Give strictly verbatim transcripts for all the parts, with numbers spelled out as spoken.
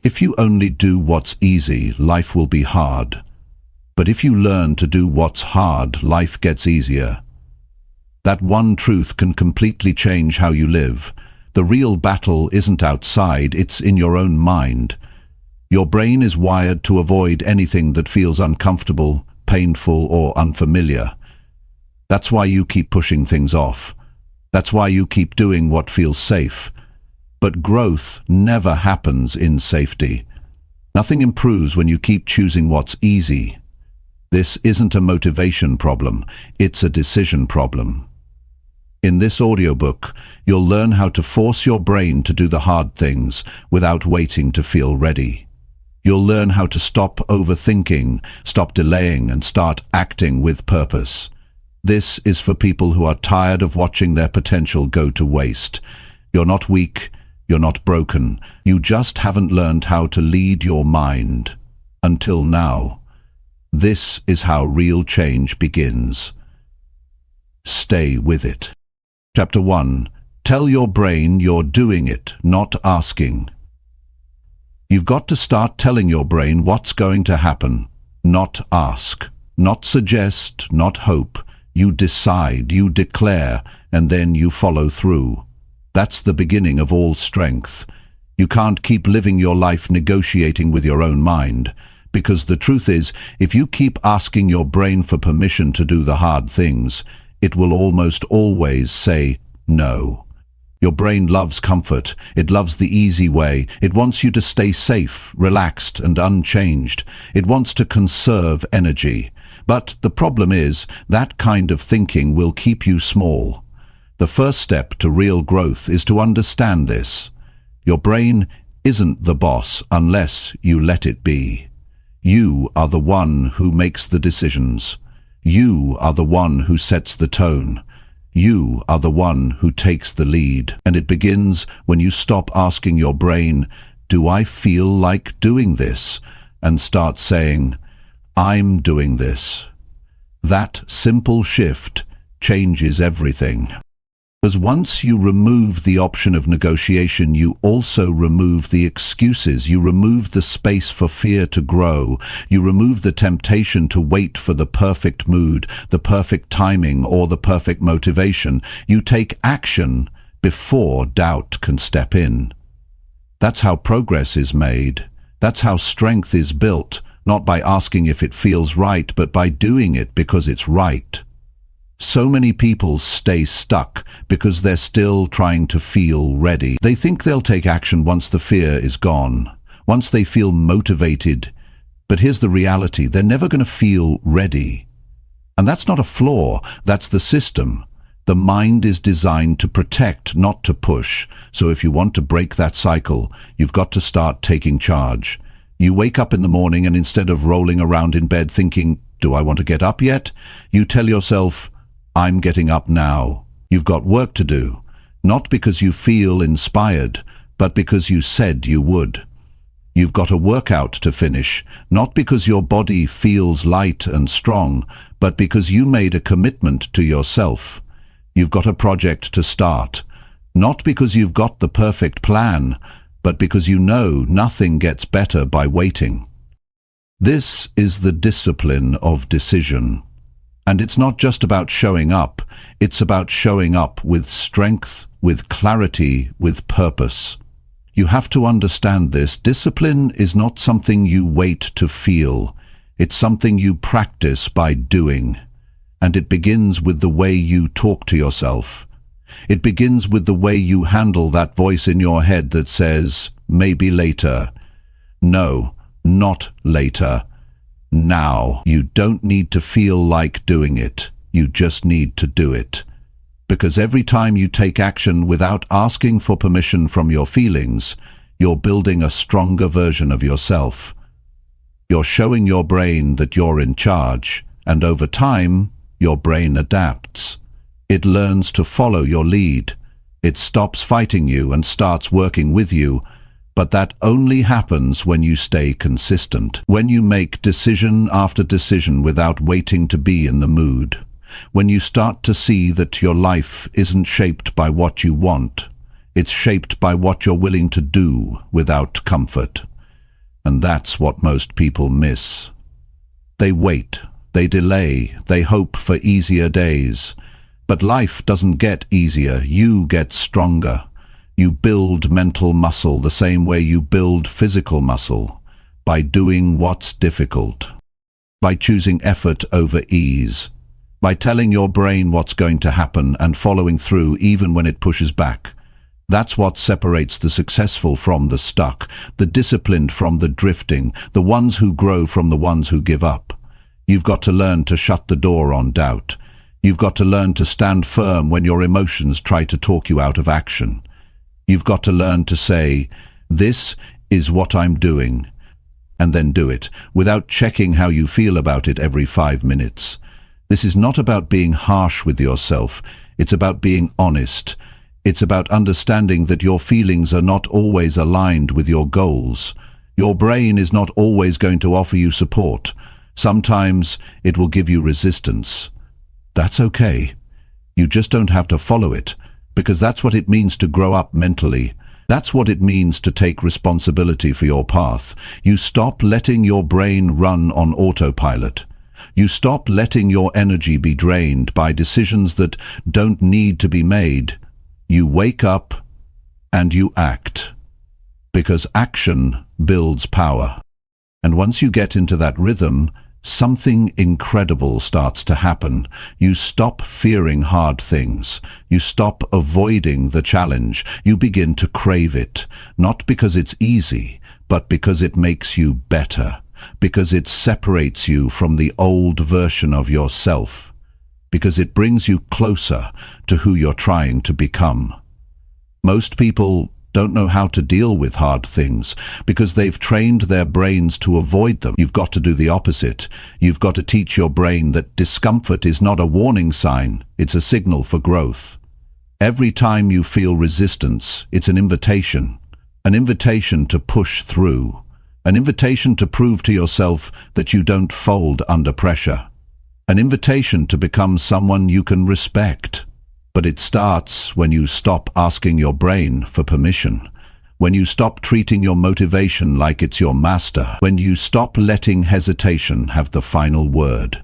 If you only do what's easy, life will be hard. But if you learn to do what's hard, life gets easier. That one truth can completely change how you live. The real battle isn't outside, it's in your own mind. Your brain is wired to avoid anything that feels uncomfortable, painful, or unfamiliar. That's why you keep pushing things off. That's why you keep doing what feels safe. But growth never happens in safety. Nothing improves when you keep choosing what's easy. This isn't a motivation problem, it's a decision problem. In this audiobook, you'll learn how to force your brain to do the hard things without waiting to feel ready. You'll learn how to stop overthinking, stop delaying, and start acting with purpose. This is for people who are tired of watching their potential go to waste. You're not weak, you're not broken. You just haven't learned how to lead your mind. Until now. This is how real change begins. Stay with it. Chapter one. Tell your brain you're doing it, not asking. You've got to start telling your brain what's going to happen, not ask, not suggest, not hope. You decide, you declare, and then you follow through. That's the beginning of all strength. You can't keep living your life negotiating with your own mind, because the truth is, if you keep asking your brain for permission to do the hard things, it will almost always say no. Your brain loves comfort. It loves the easy way. It wants you to stay safe, relaxed, and unchanged. It wants to conserve energy. But the problem is, that kind of thinking will keep you small. The first step to real growth is to understand this. Your brain isn't the boss unless you let it be. You are the one who makes the decisions. You are the one who sets the tone. You are the one who takes the lead. And it begins when you stop asking your brain, "Do I feel like doing this?" and start saying, "I'm doing this." That simple shift changes everything. Because once you remove the option of negotiation, you also remove the excuses. You remove the space for fear to grow. You remove the temptation to wait for the perfect mood, the perfect timing, or the perfect motivation. You take action before doubt can step in. That's how progress is made. That's how strength is built, not by asking if it feels right, but by doing it because it's right. So many people stay stuck because they're still trying to feel ready. They think they'll take action once the fear is gone, once they feel motivated. But here's the reality, they're never going to feel ready. And that's not a flaw, that's the system. The mind is designed to protect, not to push. So if you want to break that cycle, you've got to start taking charge. You wake up in the morning and instead of rolling around in bed thinking, "Do I want to get up yet?" you tell yourself, "I'm getting up now." You've got work to do, not because you feel inspired, but because you said you would. You've got a workout to finish, not because your body feels light and strong, but because you made a commitment to yourself. You've got a project to start, not because you've got the perfect plan, but because you know nothing gets better by waiting. This is the discipline of decision. And it's not just about showing up, it's about showing up with strength, with clarity, with purpose. You have to understand this. Discipline is not something you wait to feel. It's something you practice by doing. And it begins with the way you talk to yourself. It begins with the way you handle that voice in your head that says, "Maybe later." No, not later. Now. You don't need to feel like doing it. You just need to do it. Because every time you take action without asking for permission from your feelings, you're building a stronger version of yourself. You're showing your brain that you're in charge, and over time, your brain adapts. It learns to follow your lead. It stops fighting you and starts working with you. But that only happens when you stay consistent, when you make decision after decision without waiting to be in the mood, when you start to see that your life isn't shaped by what you want, it's shaped by what you're willing to do without comfort. And that's what most people miss. They wait, they delay, they hope for easier days. But life doesn't get easier, you get stronger. You build mental muscle the same way you build physical muscle, by doing what's difficult, by choosing effort over ease, by telling your brain what's going to happen and following through even when it pushes back. That's what separates the successful from the stuck, the disciplined from the drifting, the ones who grow from the ones who give up. You've got to learn to shut the door on doubt. You've got to learn to stand firm when your emotions try to talk you out of action. You've got to learn to say, "This is what I'm doing," and then do it, without checking how you feel about it every five minutes. This is not about being harsh with yourself. It's about being honest. It's about understanding that your feelings are not always aligned with your goals. Your brain is not always going to offer you support. Sometimes it will give you resistance. That's okay. You just don't have to follow it, because that's what it means to grow up mentally. That's what it means to take responsibility for your path. You stop letting your brain run on autopilot. You stop letting your energy be drained by decisions that don't need to be made. You wake up and you act, because action builds power. And once you get into that rhythm, something incredible starts to happen. You stop fearing hard things. You stop avoiding the challenge. You begin to crave it, not because it's easy, but because it makes you better, because it separates you from the old version of yourself, because it brings you closer to who you're trying to become. Most people don't know how to deal with hard things because they've trained their brains to avoid them. You've got to do the opposite. You've got to teach your brain that discomfort is not a warning sign, it's a signal for growth. Every time you feel resistance, it's an invitation, an invitation to push through, an invitation to prove to yourself that you don't fold under pressure, an invitation to become someone you can respect. But it starts when you stop asking your brain for permission, when you stop treating your motivation like it's your master, when you stop letting hesitation have the final word.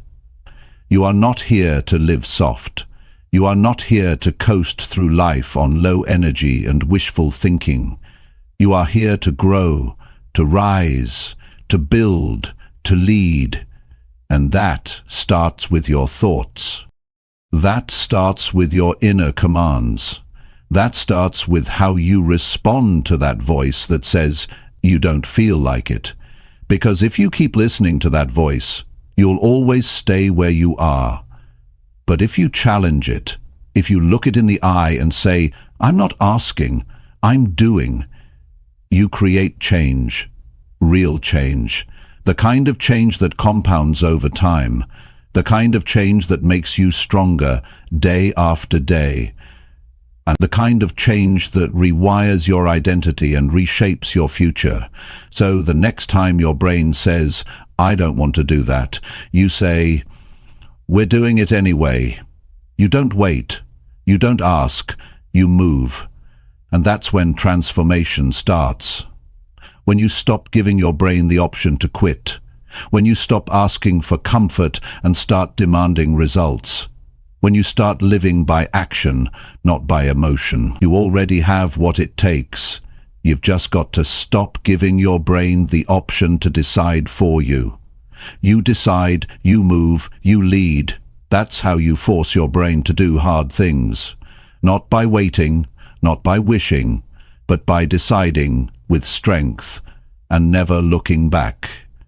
You are not here to live soft. You are not here to coast through life on low energy and wishful thinking. You are here to grow, to rise, to build, to lead. And that starts with your thoughts. That starts with your inner commands. That starts with how you respond to that voice that says you don't feel like it. Because if you keep listening to that voice, you'll always stay where you are. But if you challenge it, if you look it in the eye and say, "I'm not asking, I'm doing," you create change, real change, the kind of change that compounds over time, the kind of change that makes you stronger day after day, and the kind of change that rewires your identity and reshapes your future. So the next time your brain says, "I don't want to do that," you say, "We're doing it anyway." You don't wait. You don't ask. You move. And that's when transformation starts. When you stop giving your brain the option to quit. When you stop asking for comfort and start demanding results. When you start living by action, not by emotion. You already have what it takes. You've just got to stop giving your brain the option to decide for you. You decide, you move, you lead. That's how you force your brain to do hard things. Not by waiting, not by wishing, but by deciding with strength and never looking back.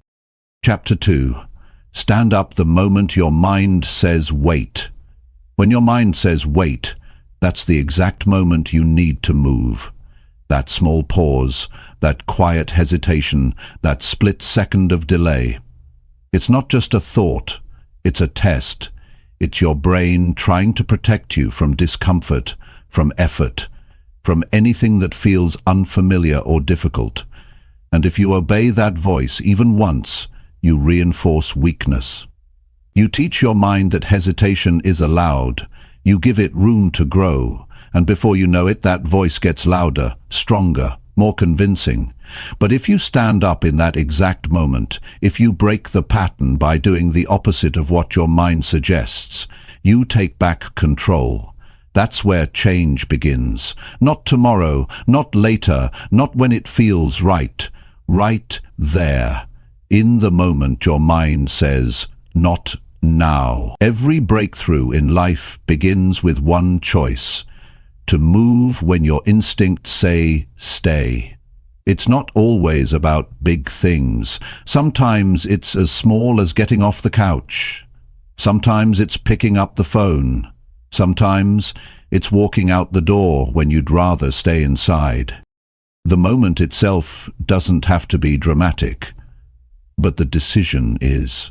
Chapter two. Stand up the moment your mind says wait. When your mind says wait, that's the exact moment you need to move. That small pause, that quiet hesitation, that split second of delay. It's not just a thought, it's a test. It's your brain trying to protect you from discomfort, from effort, from anything that feels unfamiliar or difficult. And if you obey that voice even once, you reinforce weakness. You teach your mind that hesitation is allowed. You give it room to grow. And before you know it, that voice gets louder, stronger, more convincing. But if you stand up in that exact moment, if you break the pattern by doing the opposite of what your mind suggests, you take back control. That's where change begins. Not tomorrow, not later, not when it feels right. Right there, in the moment your mind says, not now. Every breakthrough in life begins with one choice: to move when your instincts say, stay. It's not always about big things. Sometimes it's as small as getting off the couch. Sometimes it's picking up the phone. Sometimes it's walking out the door when you'd rather stay inside. The moment itself doesn't have to be dramatic, but the decision is.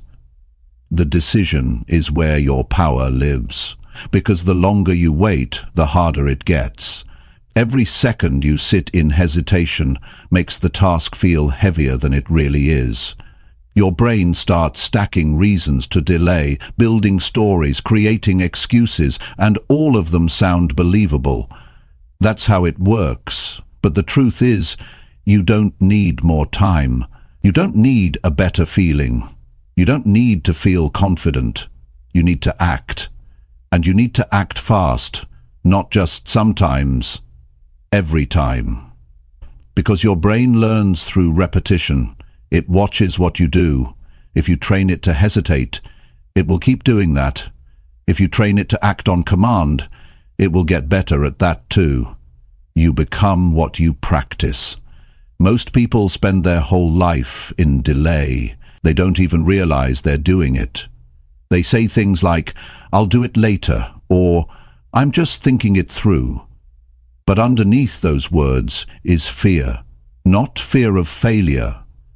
The decision is where your power lives, because the longer you wait, the harder it gets. Every second you sit in hesitation makes the task feel heavier than it really is. Your brain starts stacking reasons to delay, building stories, creating excuses, and all of them sound believable. That's how it works. But the truth is, you don't need more time. You don't need a better feeling. You don't need to feel confident. You need to act. And you need to act fast, not just sometimes. Every time. Because your brain learns through repetition. It watches what you do. If you train it to hesitate, it will keep doing that. If you train it to act on command, it will get better at that too. You become what you practice. Most people spend their whole life in delay. They don't even realize they're doing it. They say things like, "I'll do it later," or "I'm just thinking it through." But underneath those words is fear. Not fear of failure.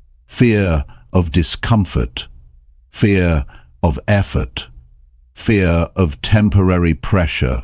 Fear of discomfort. Fear of effort. Fear of temporary pressure.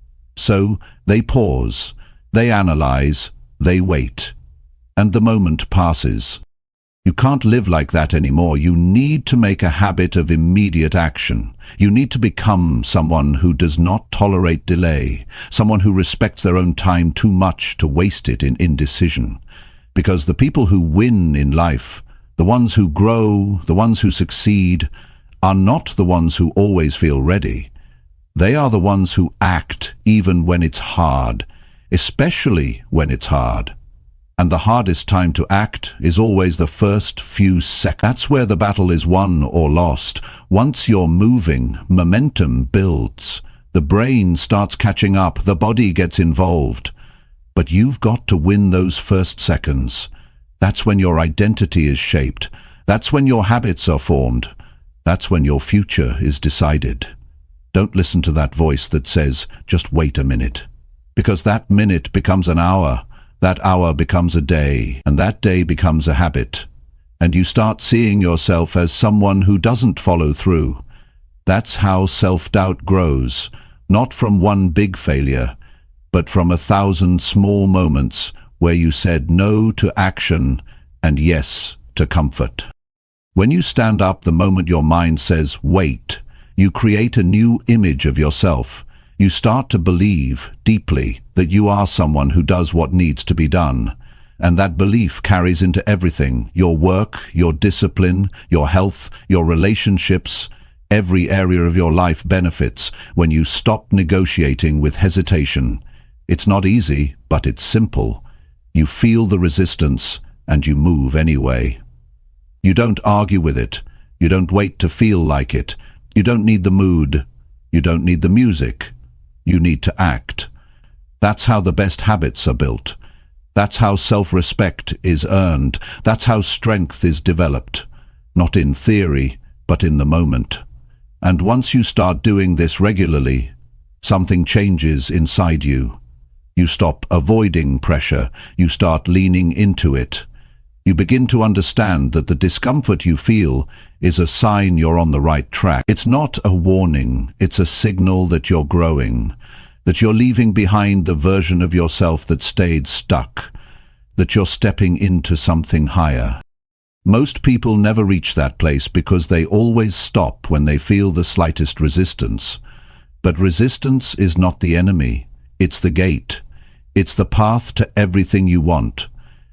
So they pause. They analyze. They wait. And the moment passes. You can't live like that anymore. You need to make a habit of immediate action. You need to become someone who does not tolerate delay, someone who respects their own time too much to waste it in indecision. Because the people who win in life, the ones who grow, the ones who succeed, are not the ones who always feel ready. They are the ones who act even when it's hard, especially when it's hard. And the hardest time to act is always the first few seconds. That's where the battle is won or lost. Once you're moving, momentum builds. The brain starts catching up, the body gets involved. But you've got to win those first seconds. That's when your identity is shaped. That's when your habits are formed. That's when your future is decided. Don't listen to that voice that says, "Just wait a minute." Because that minute becomes an hour. That hour becomes a day, and that day becomes a habit. And you start seeing yourself as someone who doesn't follow through. That's how self-doubt grows, not from one big failure, but from a thousand small moments where you said no to action and yes to comfort. When you stand up the moment your mind says wait, you create a new image of yourself. You start to believe deeply that you are someone who does what needs to be done. And that belief carries into everything: your work, your discipline, your health, your relationships. Every area of your life benefits when you stop negotiating with hesitation. It's not easy, but it's simple. You feel the resistance, and you move anyway. You don't argue with it. You don't wait to feel like it. You don't need the mood. You don't need the music. You need to act. That's how the best habits are built. That's how self-respect is earned. That's how strength is developed. Not in theory, but in the moment. And once you start doing this regularly, something changes inside you. You stop avoiding pressure. You start leaning into it. You begin to understand that the discomfort you feel is a sign you're on the right track. It's not a warning. It's a signal that you're growing, that you're leaving behind the version of yourself that stayed stuck, that you're stepping into something higher. Most people never reach that place because they always stop when they feel the slightest resistance. But resistance is not the enemy. It's the gate. It's the path to everything you want.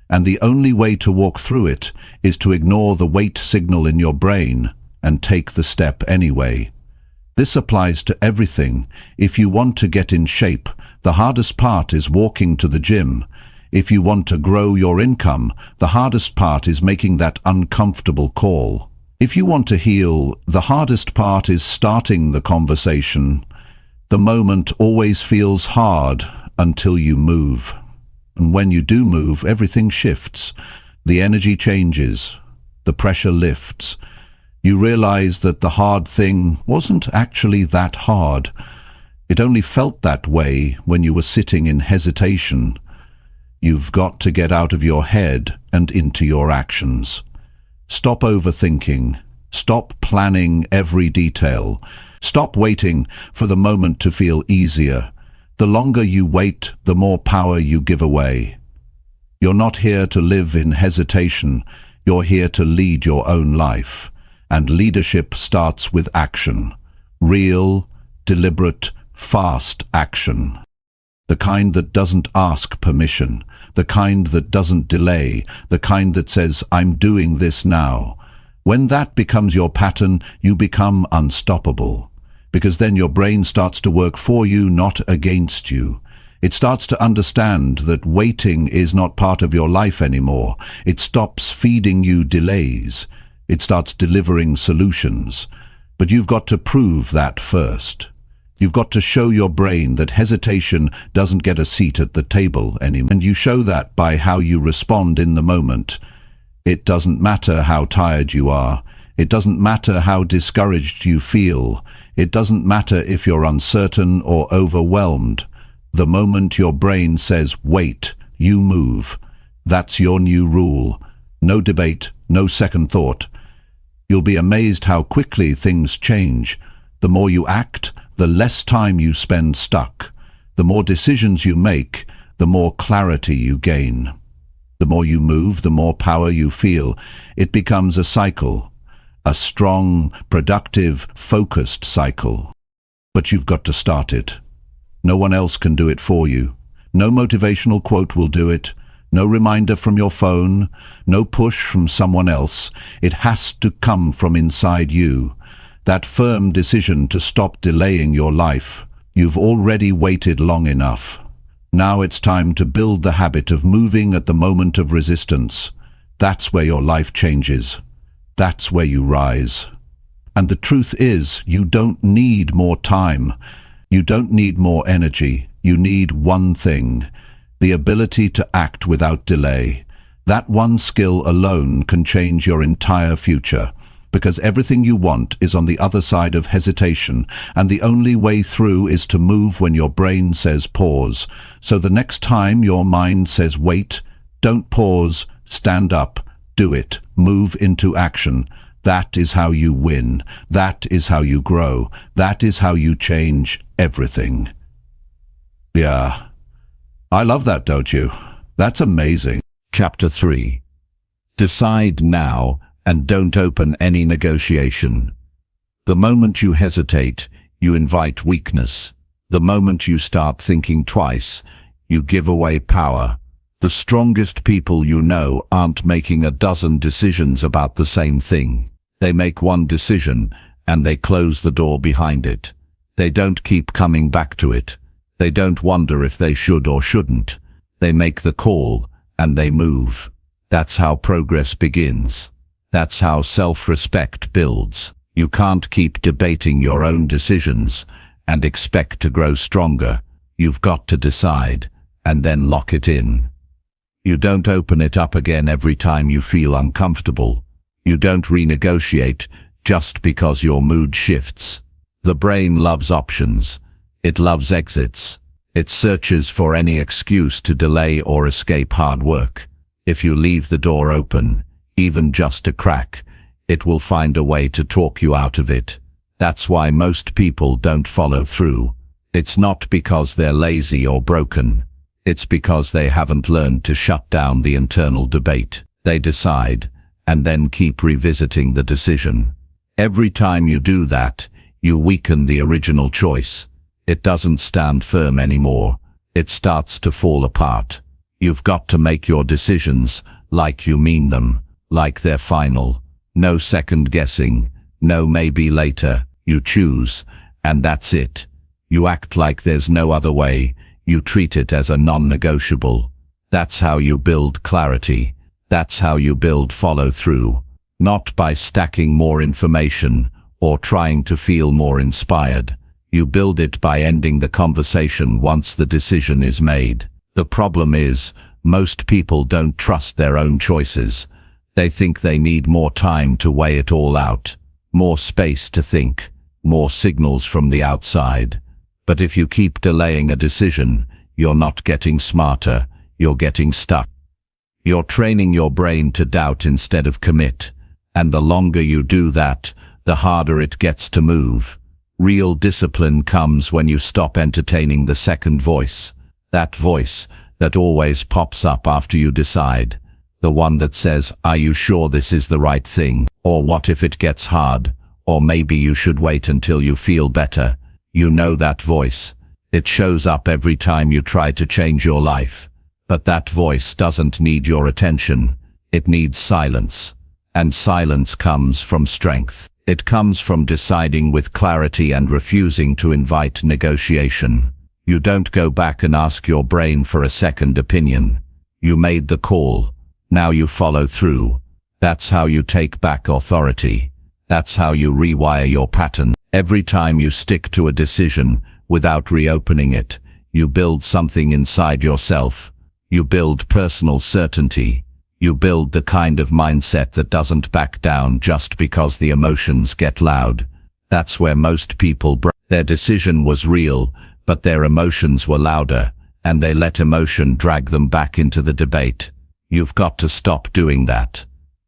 And the only way to walk through it is to ignore the wait signal in your brain and take the step anyway. This applies to everything. If you want to get in shape, the hardest part is walking to the gym. If you want to grow your income, the hardest part is making that uncomfortable call. If you want to heal, the hardest part is starting the conversation. The moment always feels hard until you move. And when you do move, everything shifts. The energy changes. The pressure lifts. You realize that the hard thing wasn't actually that hard. It only felt that way when you were sitting in hesitation. You've got to get out of your head and into your actions. Stop overthinking. Stop planning every detail. Stop waiting for the moment to feel easier. The longer you wait, the more power you give away. You're not here to live in hesitation. You're here to lead your own life. And leadership starts with action. Real, deliberate, fast action. The kind that doesn't ask permission. The kind that doesn't delay. The kind that says, I'm doing this now. When that becomes your pattern, you become unstoppable. Because then your brain starts to work for you, not against you. It starts to understand that waiting is not part of your life anymore. It stops feeding you delays. It starts delivering solutions. But you've got to prove that first. You've got to show your brain that hesitation doesn't get a seat at the table anymore. And you show that by how you respond in the moment. It doesn't matter how tired you are. It doesn't matter how discouraged you feel. It doesn't matter if you're uncertain or overwhelmed. The moment your brain says, wait, you move. That's your new rule. No debate, no second thought. You'll be amazed how quickly things change. The more you act, the less time you spend stuck. The more decisions you make, the more clarity you gain. The more you move, the more power you feel. It becomes a cycle. A strong, productive, focused cycle. But you've got to start it. No one else can do it for you. No motivational quote will do it. No reminder from your phone. No push from someone else. It has to come from inside you. That firm decision to stop delaying your life. You've already waited long enough. Now it's time to build the habit of moving at the moment of resistance. That's where your life changes. That's where you rise. And the truth is, you don't need more time. You don't need more energy. You need one thing. The ability to act without delay. That one skill alone can change your entire future. Because everything you want is on the other side of hesitation, and the only way through is to move when your brain says pause. So the next time your mind says wait, don't pause, stand up. Do it. Move into action. That is how you win. That is how you grow. That is how you change everything. Yeah. I love that, don't you? That's amazing. Chapter three. Decide now and don't open any negotiation. The moment you hesitate, you invite weakness. The moment you start thinking twice, you give away power. The strongest people you know aren't making a dozen decisions about the same thing. They make one decision, and they close the door behind it. They don't keep coming back to it. They don't wonder if they should or shouldn't. They make the call, and they move. That's how progress begins. That's how self-respect builds. You can't keep debating your own decisions and expect to grow stronger. You've got to decide, and then lock it in. You don't open it up again every time you feel uncomfortable. You don't renegotiate just because your mood shifts. The brain loves options. It loves exits. It searches for any excuse to delay or escape hard work. If you leave the door open, even just a crack, it will find a way to talk you out of it. That's why most people don't follow through. It's not because they're lazy or broken. It's because they haven't learned to shut down the internal debate. They decide, and then keep revisiting the decision. Every time you do that, you weaken the original choice. It doesn't stand firm anymore. It starts to fall apart. You've got to make your decisions like you mean them, like they're final. No second guessing, no maybe later. You choose, and that's it. You act like there's no other way. You treat it as a non-negotiable. That's how you build clarity. That's how you build follow-through. Not by stacking more information or trying to feel more inspired. You build it by ending the conversation once the decision is made. The problem is, most people don't trust their own choices. They think they need more time to weigh it all out, more space to think, more signals from the outside. But if you keep delaying a decision, you're not getting smarter, you're getting stuck. You're training your brain to doubt instead of commit, and the longer you do that, the harder it gets to move. Real discipline comes when you stop entertaining the second voice, that voice that always pops up after you decide, the one that says, "Are you sure this is the right thing?" Or "What if it gets hard?" Or "Maybe you should wait until you feel better." You know that voice. It shows up every time you try to change your life. But that voice doesn't need your attention. It needs silence. And silence comes from strength. It comes from deciding with clarity and refusing to invite negotiation. You don't go back and ask your brain for a second opinion. You made the call. Now you follow through. That's how you take back authority. That's how you rewire your pattern. Every time you stick to a decision without reopening it, you build something inside yourself. You build personal certainty. You build the kind of mindset that doesn't back down just because the emotions get loud. That's where most people break. Their decision was real, but their emotions were louder, and they let emotion drag them back into the debate. You've got to stop doing that.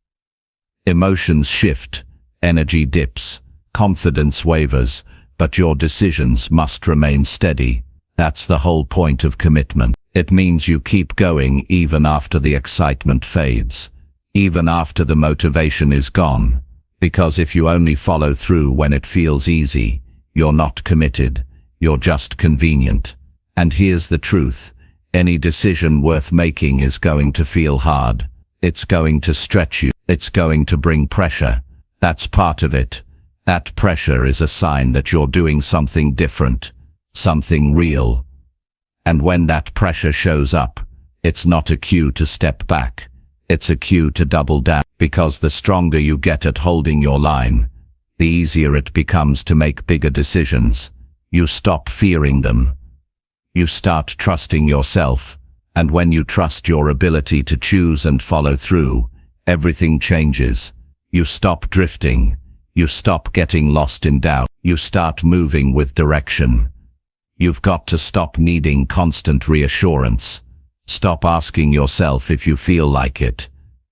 Emotions shift, energy dips, confidence wavers, but your decisions must remain steady. That's the whole point of commitment. It means you keep going even after the excitement fades, even after the motivation is gone. Because if you only follow through when it feels easy, you're not committed, you're just convenient. And here's the truth, any decision worth making is going to feel hard. It's going to stretch you, it's going to bring pressure. That's part of it. That pressure is a sign that you're doing something different, something real. And when that pressure shows up, it's not a cue to step back. It's a cue to double down, because the stronger you get at holding your line, the easier it becomes to make bigger decisions. You stop fearing them. You start trusting yourself. And when you trust your ability to choose and follow through, everything changes. You stop drifting. You stop getting lost in doubt. You start moving with direction. You've got to stop needing constant reassurance. Stop asking yourself if you feel like it.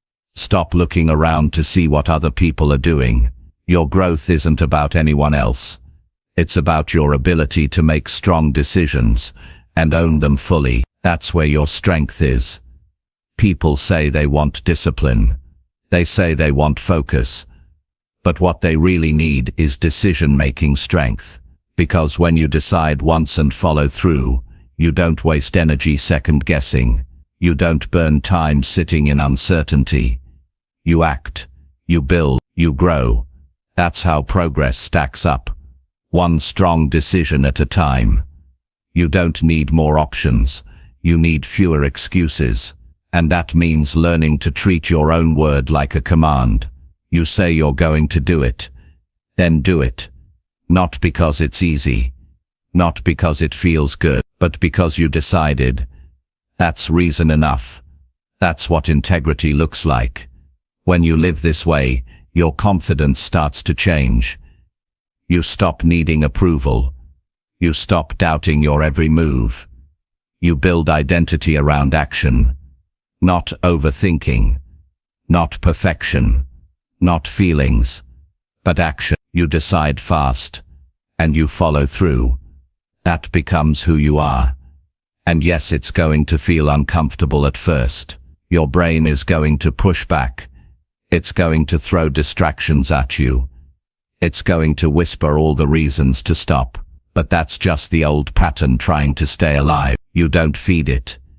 Stop looking around to see what other people are doing. Your growth isn't about anyone else. It's about your ability to make strong decisions and own them fully. That's where your strength is. People say they want discipline. They say they want focus. But what they really need is decision-making strength. Because when you decide once and follow through, you don't waste energy second-guessing. You don't burn time sitting in uncertainty. You act, you build, you grow. That's how progress stacks up. One strong decision at a time. You don't need more options. You need fewer excuses. And that means learning to treat your own word like a command. You say you're going to do it. Then do it. Not because it's easy. Not because it feels good. But because you decided. That's reason enough. That's what integrity looks like. When you live this way, your confidence starts to change. You stop needing approval. You stop doubting your every move. You build identity around action. Not overthinking. Not perfection. Not feelings. But action. You decide fast. And you follow through. That becomes who you are. And yes, it's going to feel uncomfortable at first. Your brain is going to push back. It's going to throw distractions at you. It's going to whisper all the reasons to stop. But that's just the old pattern trying to stay alive. You don't feed it.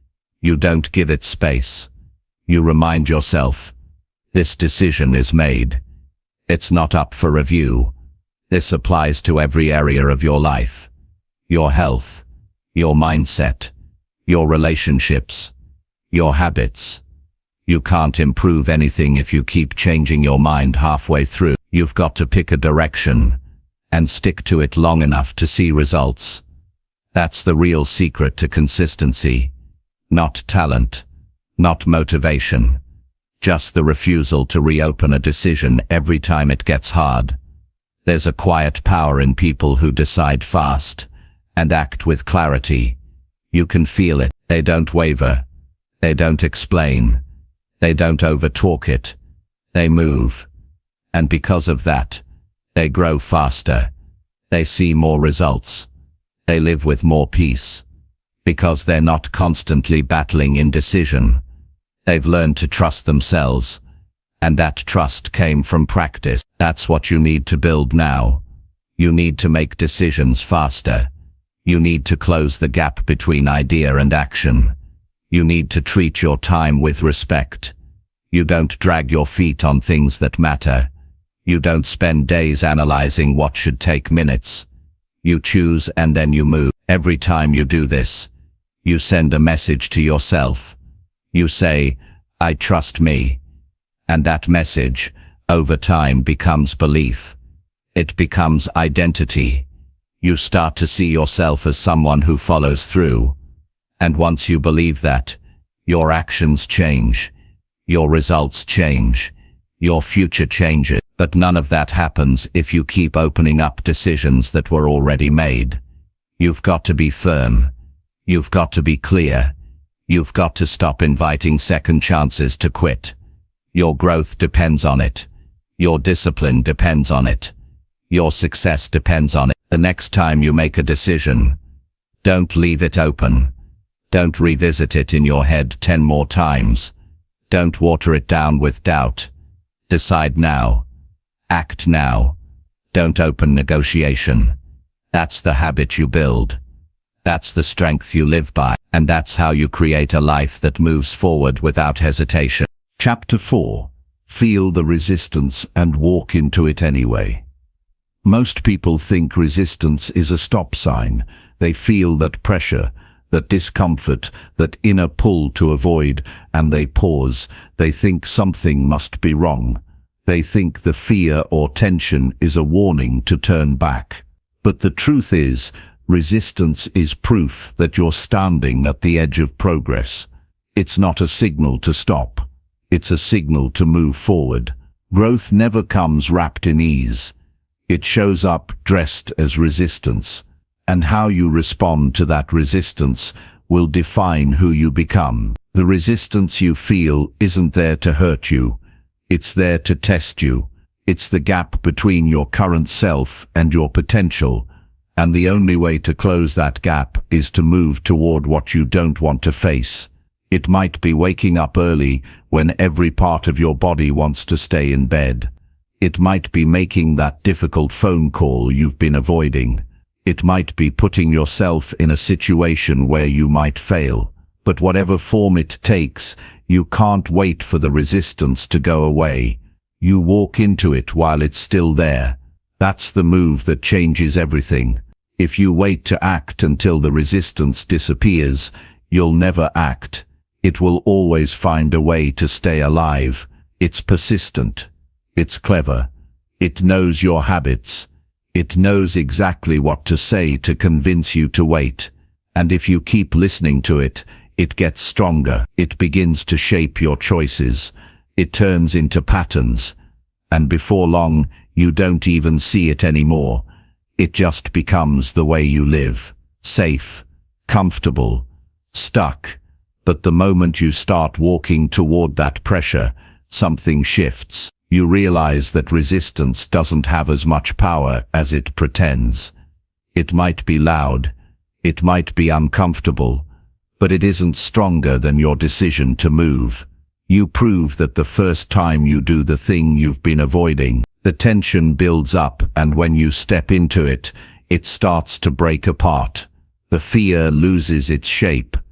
You don't give it space. You remind yourself, this decision is made. It's not up for review. This applies to every area of your life. Your health, your mindset, your relationships, your habits. You can't improve anything if you keep changing your mind halfway through. You've got to pick a direction and stick to it long enough to see results. That's the real secret to consistency. Not talent, not motivation, just the refusal to reopen a decision every time it gets hard. There's a quiet power in people who decide fast and act with clarity. You can feel it. They don't waver. They don't explain. They don't overtalk it. They move. And because of that, they grow faster. They see more results. They live with more peace. Because they're not constantly battling indecision. They've learned to trust themselves. And that trust came from practice. That's what you need to build now. You need to make decisions faster. You need to close the gap between idea and action. You need to treat your time with respect. You don't drag your feet on things that matter. You don't spend days analyzing what should take minutes. You choose and then you move. Every time you do this, you send a message to yourself. You say, I trust me. And that message, over time, becomes belief. It becomes identity. You start to see yourself as someone who follows through. And once you believe that, your actions change. Your results change. Your future changes. But none of that happens if you keep opening up decisions that were already made. You've got to be firm. You've got to be clear. You've got to stop inviting second chances to quit. Your growth depends on it. Your discipline depends on it. Your success depends on it. The next time you make a decision, don't leave it open. Don't revisit it in your head ten more times. Don't water it down with doubt. Decide now. Act now. Don't open negotiation. That's the habit you build. That's the strength you live by. And that's how you create a life that moves forward without hesitation. Chapter four. Feel the resistance and walk into it anyway. Most people think resistance is a stop sign. They feel that pressure, that discomfort, that inner pull to avoid, and they pause. They think something must be wrong. They think the fear or tension is a warning to turn back. But the truth is, resistance is proof that you're standing at the edge of progress. It's not a signal to stop. It's a signal to move forward. Growth never comes wrapped in ease. It shows up dressed as resistance. And how you respond to that resistance will define who you become. The resistance you feel isn't there to hurt you. It's there to test you. It's the gap between your current self and your potential. And the only way to close that gap is to move toward what you don't want to face. It might be waking up early when every part of your body wants to stay in bed. It might be making that difficult phone call you've been avoiding. It might be putting yourself in a situation where you might fail. But whatever form it takes, you can't wait for the resistance to go away. You walk into it while it's still there. That's the move that changes everything. If you wait to act until the resistance disappears, you'll never act. It will always find a way to stay alive. It's persistent. It's clever. It knows your habits. It knows exactly what to say to convince you to wait. And if you keep listening to it, it gets stronger. It begins to shape your choices. It turns into patterns. And before long, you don't even see it anymore. It just becomes the way you live. Safe, comfortable, stuck. But the moment you start walking toward that pressure, something shifts. You realize that resistance doesn't have as much power as it pretends. It might be loud. It might be uncomfortable. But it isn't stronger than your decision to move. You prove that the first time you do the thing you've been avoiding, the tension builds up, and when you step into it, it starts to break apart. The fear loses its shape.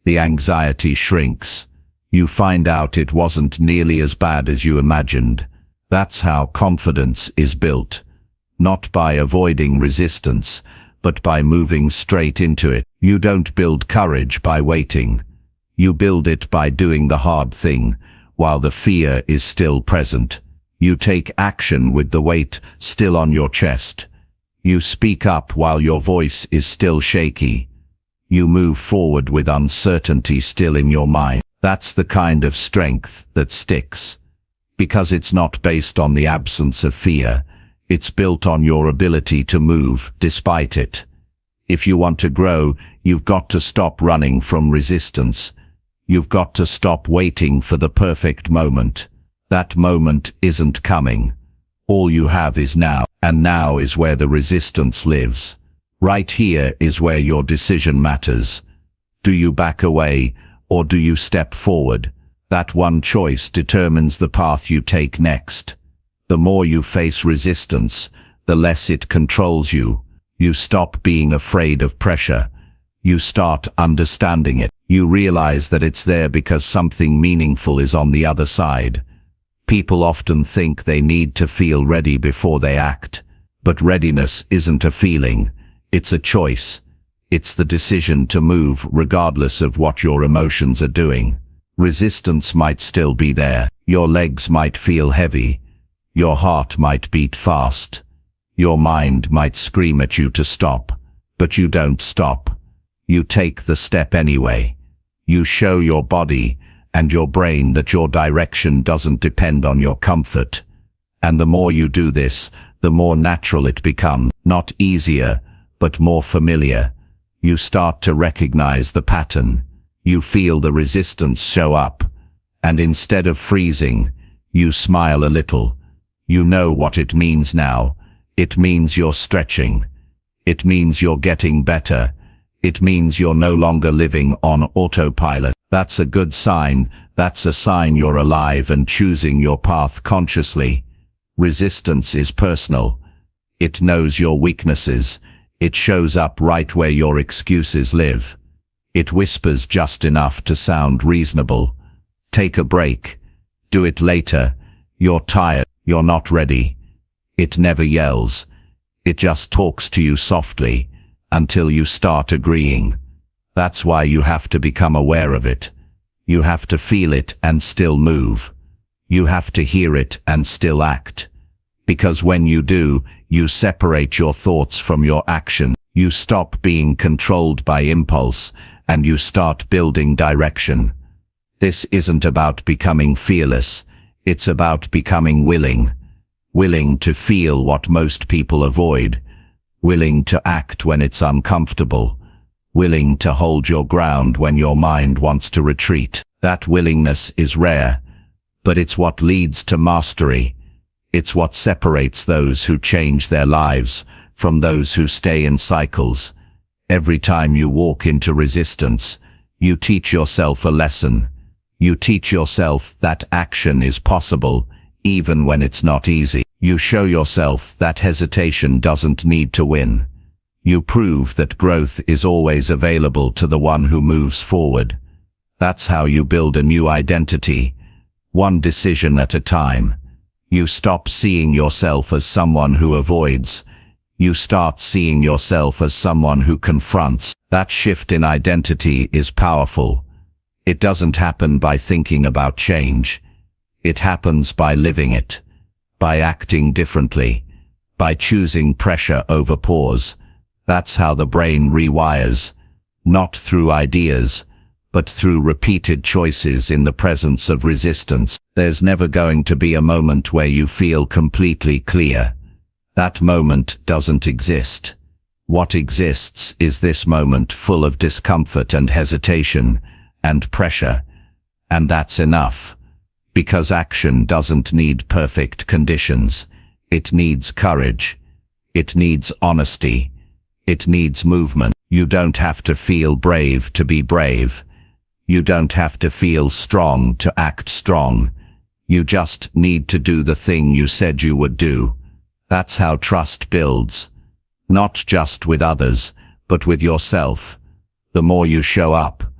The anxiety shrinks. You find out it wasn't nearly as bad as you imagined. That's how confidence is built. Not by avoiding resistance, but by moving straight into it. You don't build courage by waiting. You build it by doing the hard thing, while the fear is still present. You take action with the weight still on your chest. You speak up while your voice is still shaky. You move forward with uncertainty still in your mind. That's the kind of strength that sticks. Because it's not based on the absence of fear. It's built on your ability to move despite it. If you want to grow, you've got to stop running from resistance. You've got to stop waiting for the perfect moment. That moment isn't coming. All you have is now, and now is where the resistance lives. Right here is where your decision matters. Do you back away, or do you step forward? That one choice determines the path you take next. The more you face resistance, the less it controls you. You stop being afraid of pressure. You start understanding it. You realize that it's there because something meaningful is on the other side. People often think they need to feel ready before they act. But readiness isn't a feeling. It's a choice. It's the decision to move regardless of what your emotions are doing. Resistance might still be there. Your legs might feel heavy. Your heart might beat fast. Your mind might scream at you to stop. But you don't stop. You take the step anyway. You show your body and your brain that your direction doesn't depend on your comfort. And the more you do this, the more natural it becomes. Not easier, but more familiar. You start to recognize the pattern. You feel the resistance show up. And instead of freezing, you smile a little. You know what it means now. It means you're stretching. It means you're getting better. It means you're no longer living on autopilot. That's a good sign. That's a sign you're alive and choosing your path consciously. Resistance is personal. It knows your weaknesses. It shows up right where your excuses live. It whispers just enough to sound reasonable. Take a break. Do it later. You're tired. You're not ready. It never yells. It just talks to you softly, until you start agreeing. That's why you have to become aware of it. You have to feel it and still move. You have to hear it and still act. Because when you do, you separate your thoughts from your action. You stop being controlled by impulse, and you start building direction. This isn't about becoming fearless. It's about becoming willing. Willing to feel what most people avoid. Willing to act when it's uncomfortable. Willing to hold your ground when your mind wants to retreat. That willingness is rare, but it's what leads to mastery. It's what separates those who change their lives from those who stay in cycles. Every time you walk into resistance, you teach yourself a lesson. You teach yourself that action is possible, even when it's not easy. You show yourself that hesitation doesn't need to win. You prove that growth is always available to the one who moves forward. That's how you build a new identity, one decision at a time. You stop seeing yourself as someone who avoids. You start seeing yourself as someone who confronts. That shift in identity is powerful. It doesn't happen by thinking about change. It happens by living it, by acting differently, by choosing pressure over pause. That's how the brain rewires, not through ideas, but through repeated choices in the presence of resistance. There's never going to be a moment where you feel completely clear. That moment doesn't exist. What exists is this moment full of discomfort and hesitation and pressure. And that's enough. Because action doesn't need perfect conditions. It needs courage. It needs honesty. It needs movement. You don't have to feel brave to be brave. You don't have to feel strong to act strong. You just need to do the thing you said you would do. That's how trust builds. Not just with others, but with yourself. The more you show up,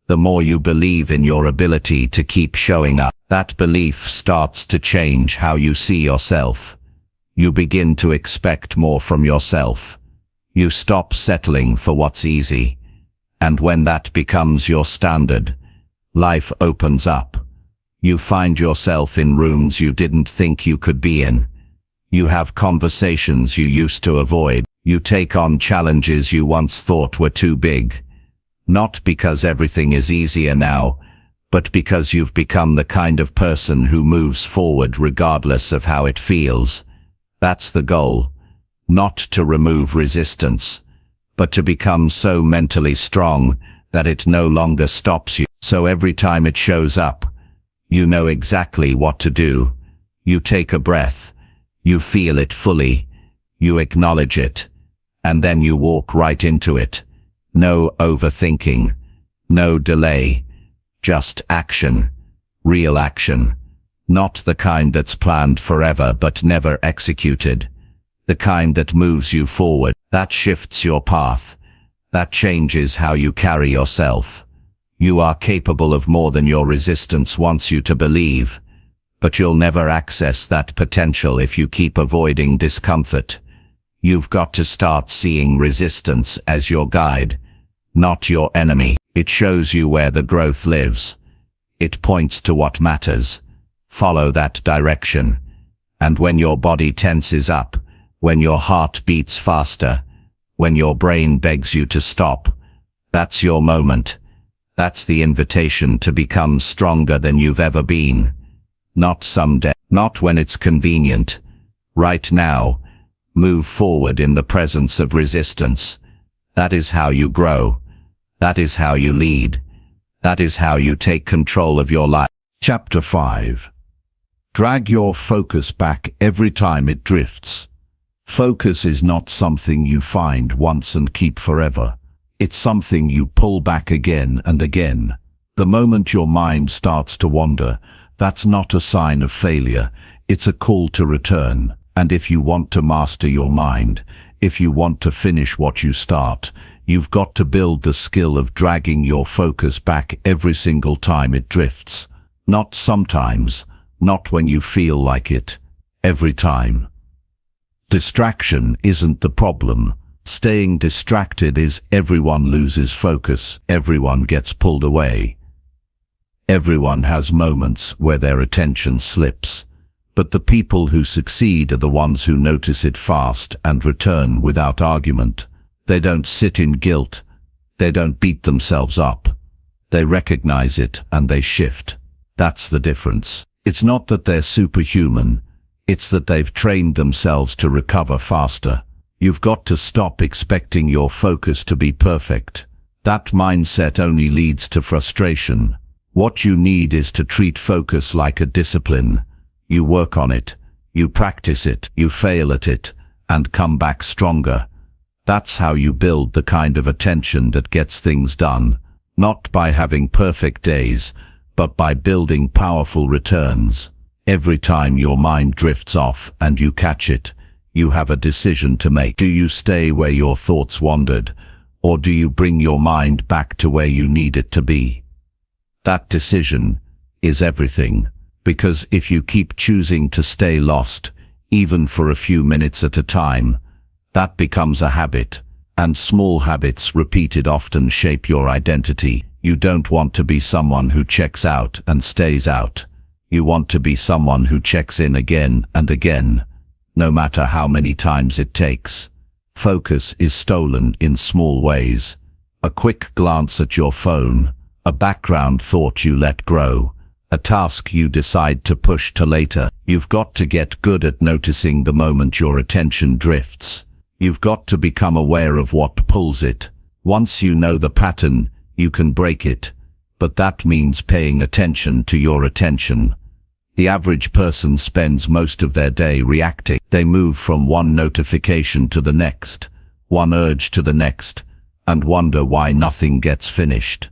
the more you believe in your ability to keep showing up. That belief starts to change how you see yourself. You begin to expect more from yourself. You stop settling for what's easy. And when that becomes your standard, life opens up. You find yourself in rooms you didn't think you could be in. You have conversations you used to avoid. You take on challenges you once thought were too big. Not because everything is easier now, but because you've become the kind of person who moves forward regardless of how it feels. That's the goal. Not to remove resistance, but to become so mentally strong that it no longer stops you. So every time it shows up, you know exactly what to do. You take a breath. You feel it fully, you acknowledge it, and then you walk right into it. No overthinking, no delay, just action, real action. Not the kind that's planned forever but never executed. The kind that moves you forward, that shifts your path, that changes how you carry yourself. You are capable of more than your resistance wants you to believe. But you'll never access that potential if you keep avoiding discomfort. You've got to start seeing resistance as your guide, not your enemy. It shows you where the growth lives. It points to what matters. Follow that direction. And when your body tenses up, when your heart beats faster, when your brain begs you to stop, that's your moment. That's the invitation to become stronger than you've ever been. Not someday, not when it's convenient. Right now, move forward in the presence of resistance. That is how you grow. That is how you lead. That is how you take control of your life. Chapter five. Drag your focus back every time it drifts. Focus is not something you find once and keep forever. It's something you pull back again and again. The moment your mind starts to wander, that's not a sign of failure, it's a call to return. And if you want to master your mind, if you want to finish what you start, you've got to build the skill of dragging your focus back every single time it drifts. Not sometimes, not when you feel like it, every time. Distraction isn't the problem. Staying distracted is everyone loses focus, everyone gets pulled away. Everyone has moments where their attention slips, but the people who succeed are the ones who notice it fast and return without argument. They don't sit in guilt. They don't beat themselves up. They recognize it and they shift. That's the difference. It's not that they're superhuman. It's that they've trained themselves to recover faster. You've got to stop expecting your focus to be perfect. That mindset only leads to frustration. What you need is to treat focus like a discipline. You work on it, you practice it, you fail at it, and come back stronger. That's how you build the kind of attention that gets things done, not by having perfect days, but by building powerful returns. Every time your mind drifts off and you catch it, you have a decision to make. Do you stay where your thoughts wandered, or do you bring your mind back to where you need it to be? That decision is everything, because if you keep choosing to stay lost, even for a few minutes at a time, that becomes a habit, and small habits repeated often shape your identity. You don't want to be someone who checks out and stays out. You want to be someone who checks in again and again, no matter how many times it takes. Focus is stolen in small ways. A quick glance at your phone, a background thought you let grow, a task you decide to push to later. You've got to get good at noticing the moment your attention drifts. You've got to become aware of what pulls it. Once you know the pattern, you can break it. But that means paying attention to your attention. The average person spends most of their day reacting. They move from one notification to the next, one urge to the next, and wonder why nothing gets finished.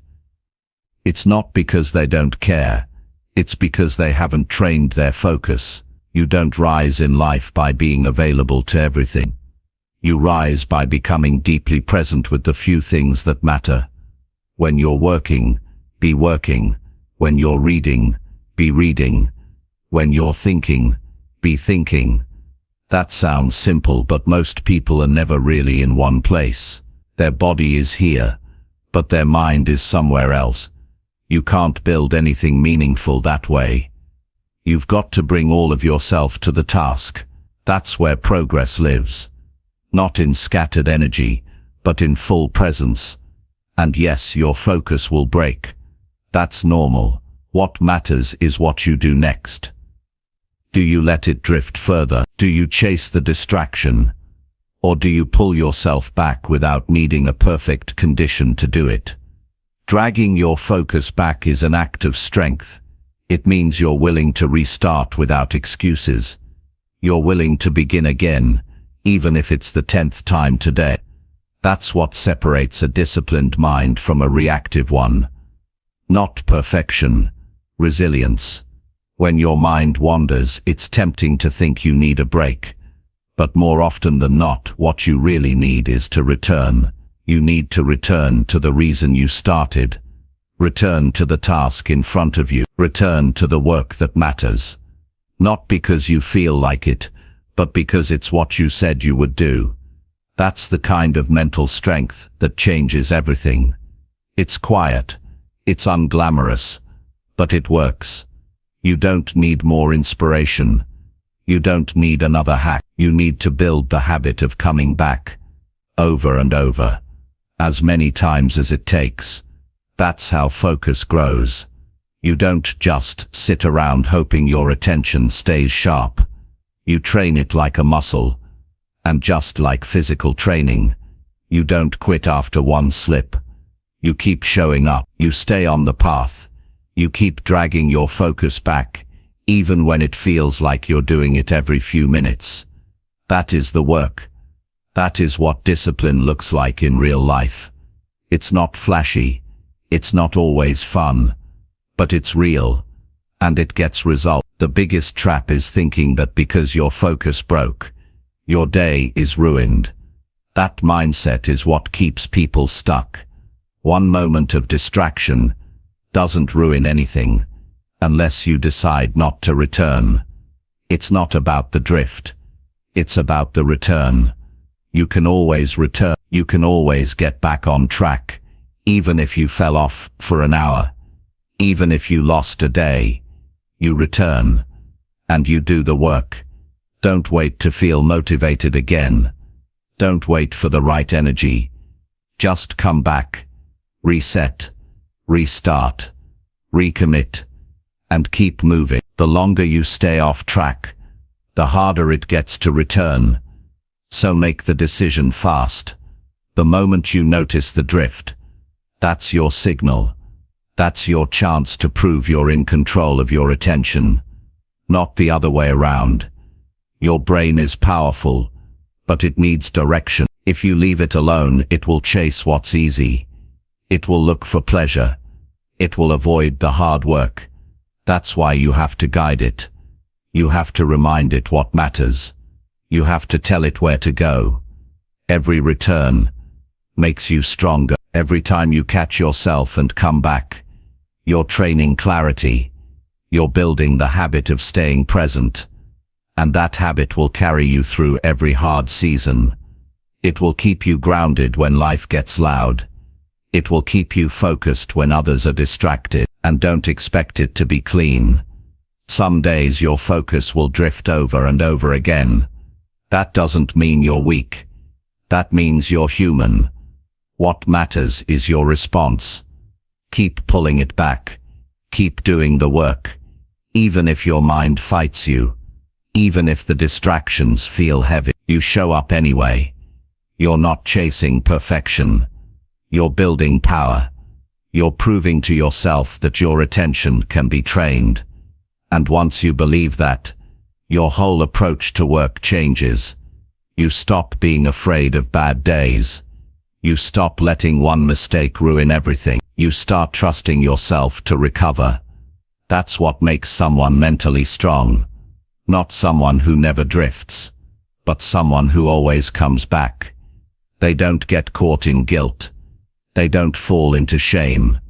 It's not because they don't care. It's because they haven't trained their focus. You don't rise in life by being available to everything. You rise by becoming deeply present with the few things that matter. When you're working, be working. When you're reading, be reading. When you're thinking, be thinking. That sounds simple, but most people are never really in one place. Their body is here, but their mind is somewhere else. You can't build anything meaningful that way. You've got to bring all of yourself to the task. That's where progress lives. Not in scattered energy, but in full presence. And yes, your focus will break. That's normal. What matters is what you do next. Do you let it drift further? Do you chase the distraction? Or do you pull yourself back without needing a perfect condition to do it? Dragging your focus back is an act of strength. It means you're willing to restart without excuses. You're willing to begin again, even if it's the tenth time today. That's what separates a disciplined mind from a reactive one. Not perfection, resilience. When your mind wanders, it's tempting to think you need a break. But more often than not, what you really need is to return. You need to return to the reason you started. Return to the task in front of you. Return to the work that matters. Not because you feel like it, but because it's what you said you would do. That's the kind of mental strength that changes everything. It's quiet. It's unglamorous. But it works. You don't need more inspiration. You don't need another hack. You need to build the habit of coming back. Over and over. As many times as it takes. That's how focus grows. You don't just sit around hoping your attention stays sharp. You train it like a muscle. And just like physical training, you don't quit after one slip. You keep showing up. You stay on the path. You keep dragging your focus back, even when it feels like you're doing it every few minutes. That is the work. That is what discipline looks like in real life. It's not flashy. It's not always fun. But it's real. And it gets results. The biggest trap is thinking that because your focus broke, your day is ruined. That mindset is what keeps people stuck. One moment of distraction doesn't ruin anything, unless you decide not to return. It's not about the drift. It's about the return. You can always return. You can always get back on track, even if you fell off for an hour. Even if you lost a day, you return. And you do the work. Don't wait to feel motivated again. Don't wait for the right energy. Just come back. Reset. Restart. Recommit. And keep moving. The longer you stay off track, the harder it gets to return. So make the decision fast. The moment you notice the drift, that's your signal. That's your chance to prove you're in control of your attention. Not the other way around. Your brain is powerful, but it needs direction. If you leave it alone, it will chase what's easy. It will look for pleasure. It will avoid the hard work. That's why you have to guide it. You have to remind it what matters. You have to tell it where to go. Every return makes you stronger. Every time you catch yourself and come back, you're training clarity. You're building the habit of staying present. And that habit will carry you through every hard season. It will keep you grounded when life gets loud. It will keep you focused when others are distracted. And don't expect it to be clean. Some days your focus will drift over and over again. That doesn't mean you're weak. That means you're human. What matters is your response. Keep pulling it back. Keep doing the work. Even if your mind fights you. Even if the distractions feel heavy, you show up anyway. You're not chasing perfection. You're building power. You're proving to yourself that your attention can be trained. And once you believe that, your whole approach to work changes. You stop being afraid of bad days. You stop letting one mistake ruin everything. You start trusting yourself to recover. That's what makes someone mentally strong. Not someone who never drifts, but someone who always comes back. They don't get caught in guilt. They don't fall into shame.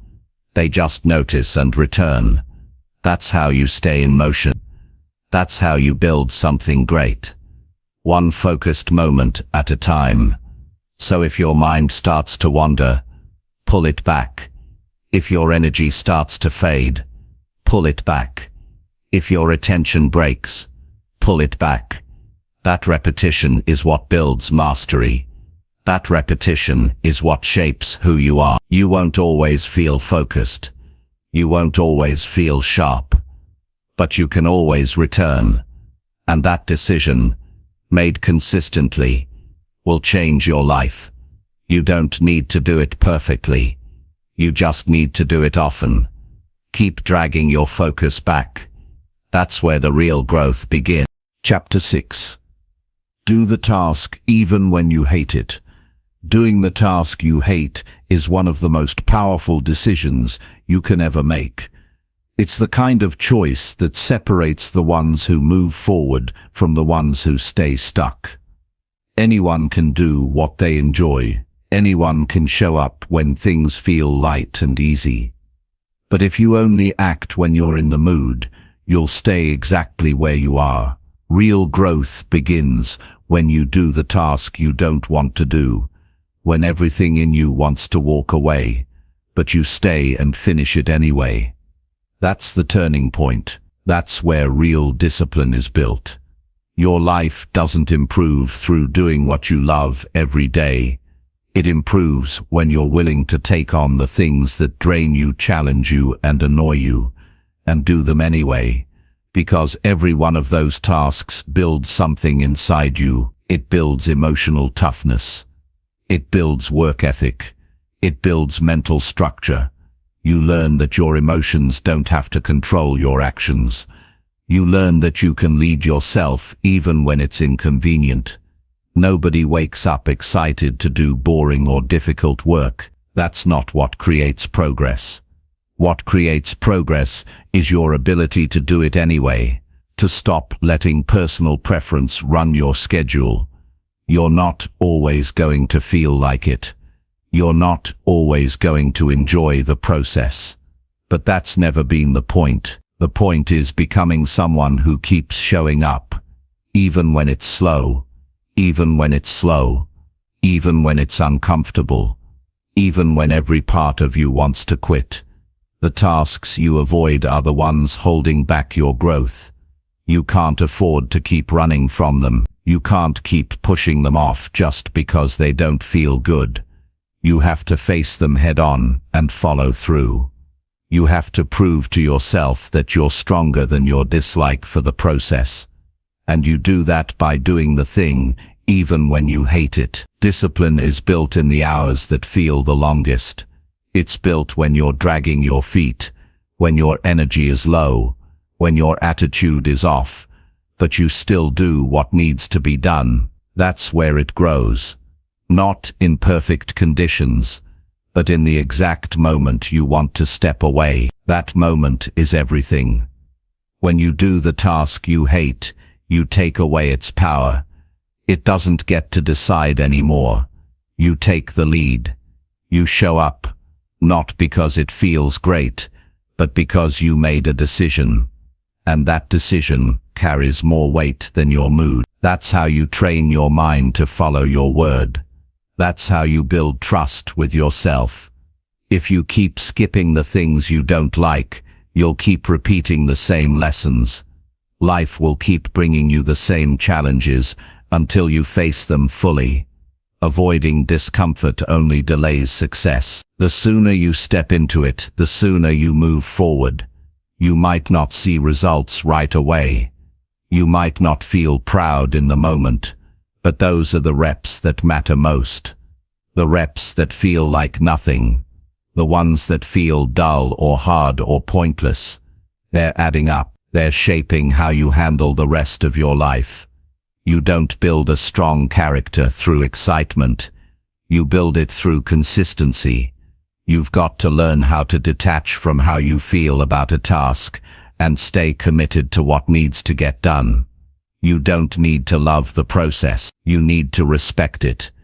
They just notice and return. That's how you stay in motion. That's how you build something great. One focused moment at a time. So if your mind starts to wander, pull it back. If your energy starts to fade, pull it back. If your attention breaks, pull it back. That repetition is what builds mastery. That repetition is what shapes who you are. You won't always feel focused. You won't always feel sharp. But you can always return. And that decision, made consistently, will change your life. You don't need to do it perfectly. You just need to do it often. Keep dragging your focus back. That's where the real growth begins. Chapter six. Do the task even when you hate it. Doing the task you hate is one of the most powerful decisions you can ever make. It's the kind of choice that separates the ones who move forward from the ones who stay stuck. Anyone can do what they enjoy. Anyone can show up when things feel light and easy. But if you only act when you're in the mood, you'll stay exactly where you are. Real growth begins when you do the task you don't want to do, when everything in you wants to walk away, but you stay and finish it anyway. That's the turning point. That's where real discipline is built. Your life doesn't improve through doing what you love every day. It improves when you're willing to take on the things that drain you, challenge you, and annoy you, and do them anyway. Because every one of those tasks builds something inside you. It builds emotional toughness. It builds work ethic. It builds mental structure. You learn that your emotions don't have to control your actions. You learn that you can lead yourself even when it's inconvenient. Nobody wakes up excited to do boring or difficult work. That's not what creates progress. What creates progress is your ability to do it anyway, to stop letting personal preference run your schedule. You're not always going to feel like it. You're not always going to enjoy the process. But that's never been the point. The point is becoming someone who keeps showing up, even when it's slow, even when it's slow, even when it's uncomfortable, even when every part of you wants to quit. The tasks you avoid are the ones holding back your growth. You can't afford to keep running from them. You can't keep pushing them off just because they don't feel good. You have to face them head on and follow through. You have to prove to yourself that you're stronger than your dislike for the process. And you do that by doing the thing, even when you hate it. Discipline is built in the hours that feel the longest. It's built when you're dragging your feet, when your energy is low, when your attitude is off, but you still do what needs to be done. That's where it grows. Not in perfect conditions, but in the exact moment you want to step away. That moment is everything. When you do the task you hate, you take away its power. It doesn't get to decide anymore. You take the lead. You show up, not because it feels great, but because you made a decision. And that decision carries more weight than your mood. That's how you train your mind to follow your word. That's how you build trust with yourself. If you keep skipping the things you don't like, you'll keep repeating the same lessons. Life will keep bringing you the same challenges until you face them fully. Avoiding discomfort only delays success. The sooner you step into it, the sooner you move forward. You might not see results right away. You might not feel proud in the moment, but those are the reps that matter most. The reps that feel like nothing. The ones that feel dull or hard or pointless. They're adding up. They're shaping how you handle the rest of your life. You don't build a strong character through excitement. You build it through consistency. You've got to learn how to detach from how you feel about a task and stay committed to what needs to get done. You don't need to love the process. You need to respect it.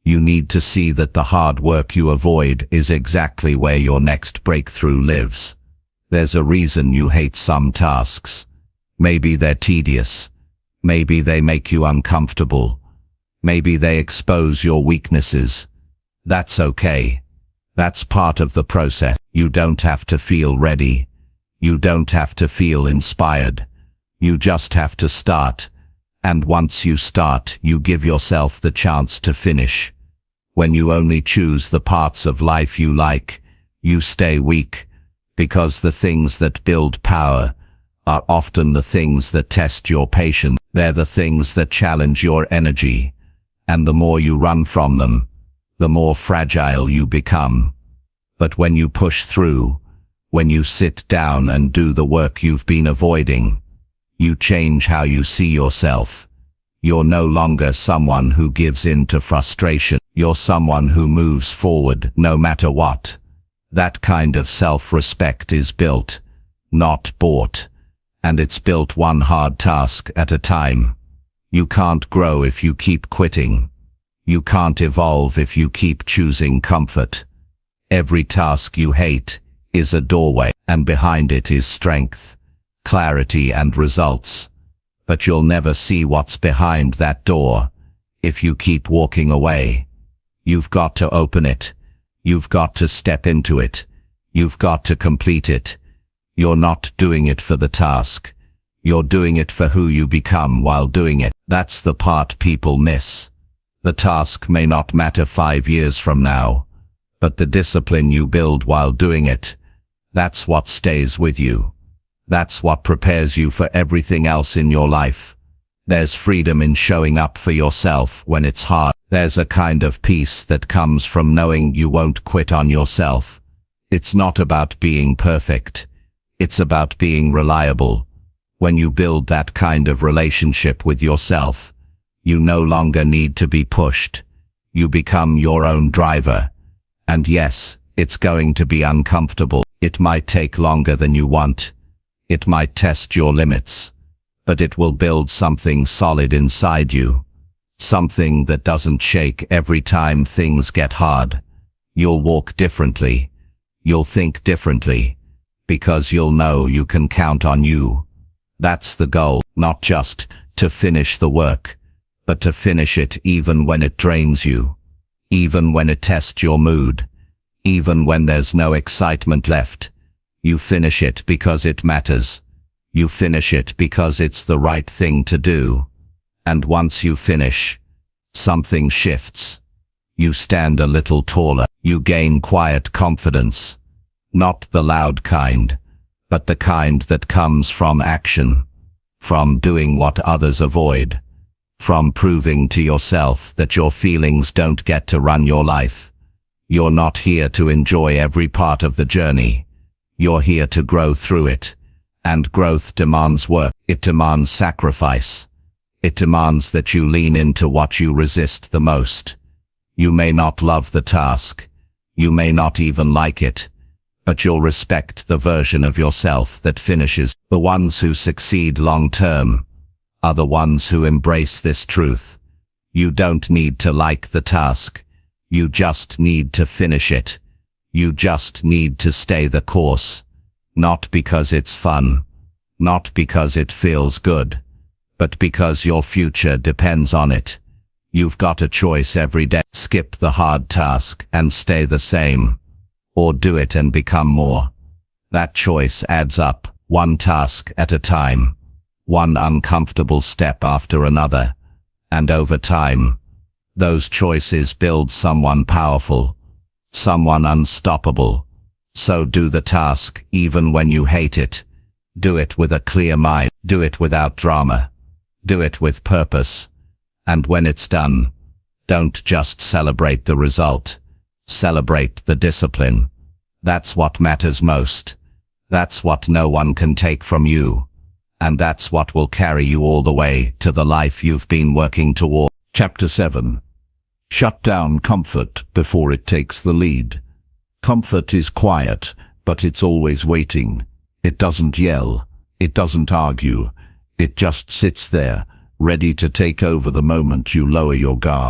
You need to see that the hard work you avoid is exactly where your next breakthrough lives. There's a reason you hate some tasks. Maybe they're tedious. Maybe they make you uncomfortable. Maybe they expose your weaknesses. That's okay. That's part of the process. You don't have to feel ready. You don't have to feel inspired. You just have to start. And once you start, you give yourself the chance to finish. When you only choose the parts of life you like, you stay weak, because the things that build power are often the things that test your patience. They're the things that challenge your energy, and the more you run from them, the more fragile you become. But when you push through, when you sit down and do the work you've been avoiding, you change how you see yourself. You're no longer someone who gives in to frustration. You're someone who moves forward no matter what. That kind of self-respect is built, not bought. And it's built one hard task at a time. You can't grow if you keep quitting. You can't evolve if you keep choosing comfort. Every task you hate is a doorway, and behind it is strength, clarity and results. But you'll never see what's behind that door if you keep walking away. You've got to open it. You've got to step into it. You've got to complete it. You're not doing it for the task. You're doing it for who you become while doing it. That's the part people miss. The task may not matter five years from now, but the discipline you build while doing it, that's what stays with you. That's what prepares you for everything else in your life. There's freedom in showing up for yourself when it's hard. There's a kind of peace that comes from knowing you won't quit on yourself. It's not about being perfect. It's about being reliable. When you build that kind of relationship with yourself, you no longer need to be pushed. You become your own driver. And yes, it's going to be uncomfortable. It might take longer than you want. It might test your limits. But it will build something solid inside you. Something that doesn't shake every time things get hard. You'll walk differently. You'll think differently. Because you'll know you can count on you. That's the goal, not just to finish the work, but to finish it even when it drains you, even when it tests your mood, even when there's no excitement left. You finish it because it matters. You finish it because it's the right thing to do. And once you finish, something shifts. You stand a little taller. You gain quiet confidence. Not the loud kind, but the kind that comes from action, from doing what others avoid, from proving to yourself that your feelings don't get to run your life. You're not here to enjoy every part of the journey. You're here to grow through it. And growth demands work. It demands sacrifice. It demands that you lean into what you resist the most. You may not love the task. You may not even like it. But you'll respect the version of yourself that finishes. The ones who succeed long-term are the ones who embrace this truth. You don't need to like the task. You just need to finish it. You just need to stay the course. Not because it's fun. Not because it feels good. But because your future depends on it. You've got a choice every day. Skip the hard task and stay the same. Or do it and become more. That choice adds up, one task at a time, one uncomfortable step after another, and over time, those choices build someone powerful, someone unstoppable. So do the task even when you hate it. Do it with a clear mind. Do it without drama. Do it with purpose. And when it's done, don't just celebrate the result. Celebrate the discipline. That's what matters most. That's what no one can take from you. And that's what will carry you all the way to the life you've been working toward. Chapter seven. Shut down comfort before it takes the lead. Comfort is quiet, but it's always waiting. It doesn't yell. It doesn't argue. It just sits there, ready to take over the moment you lower your guard.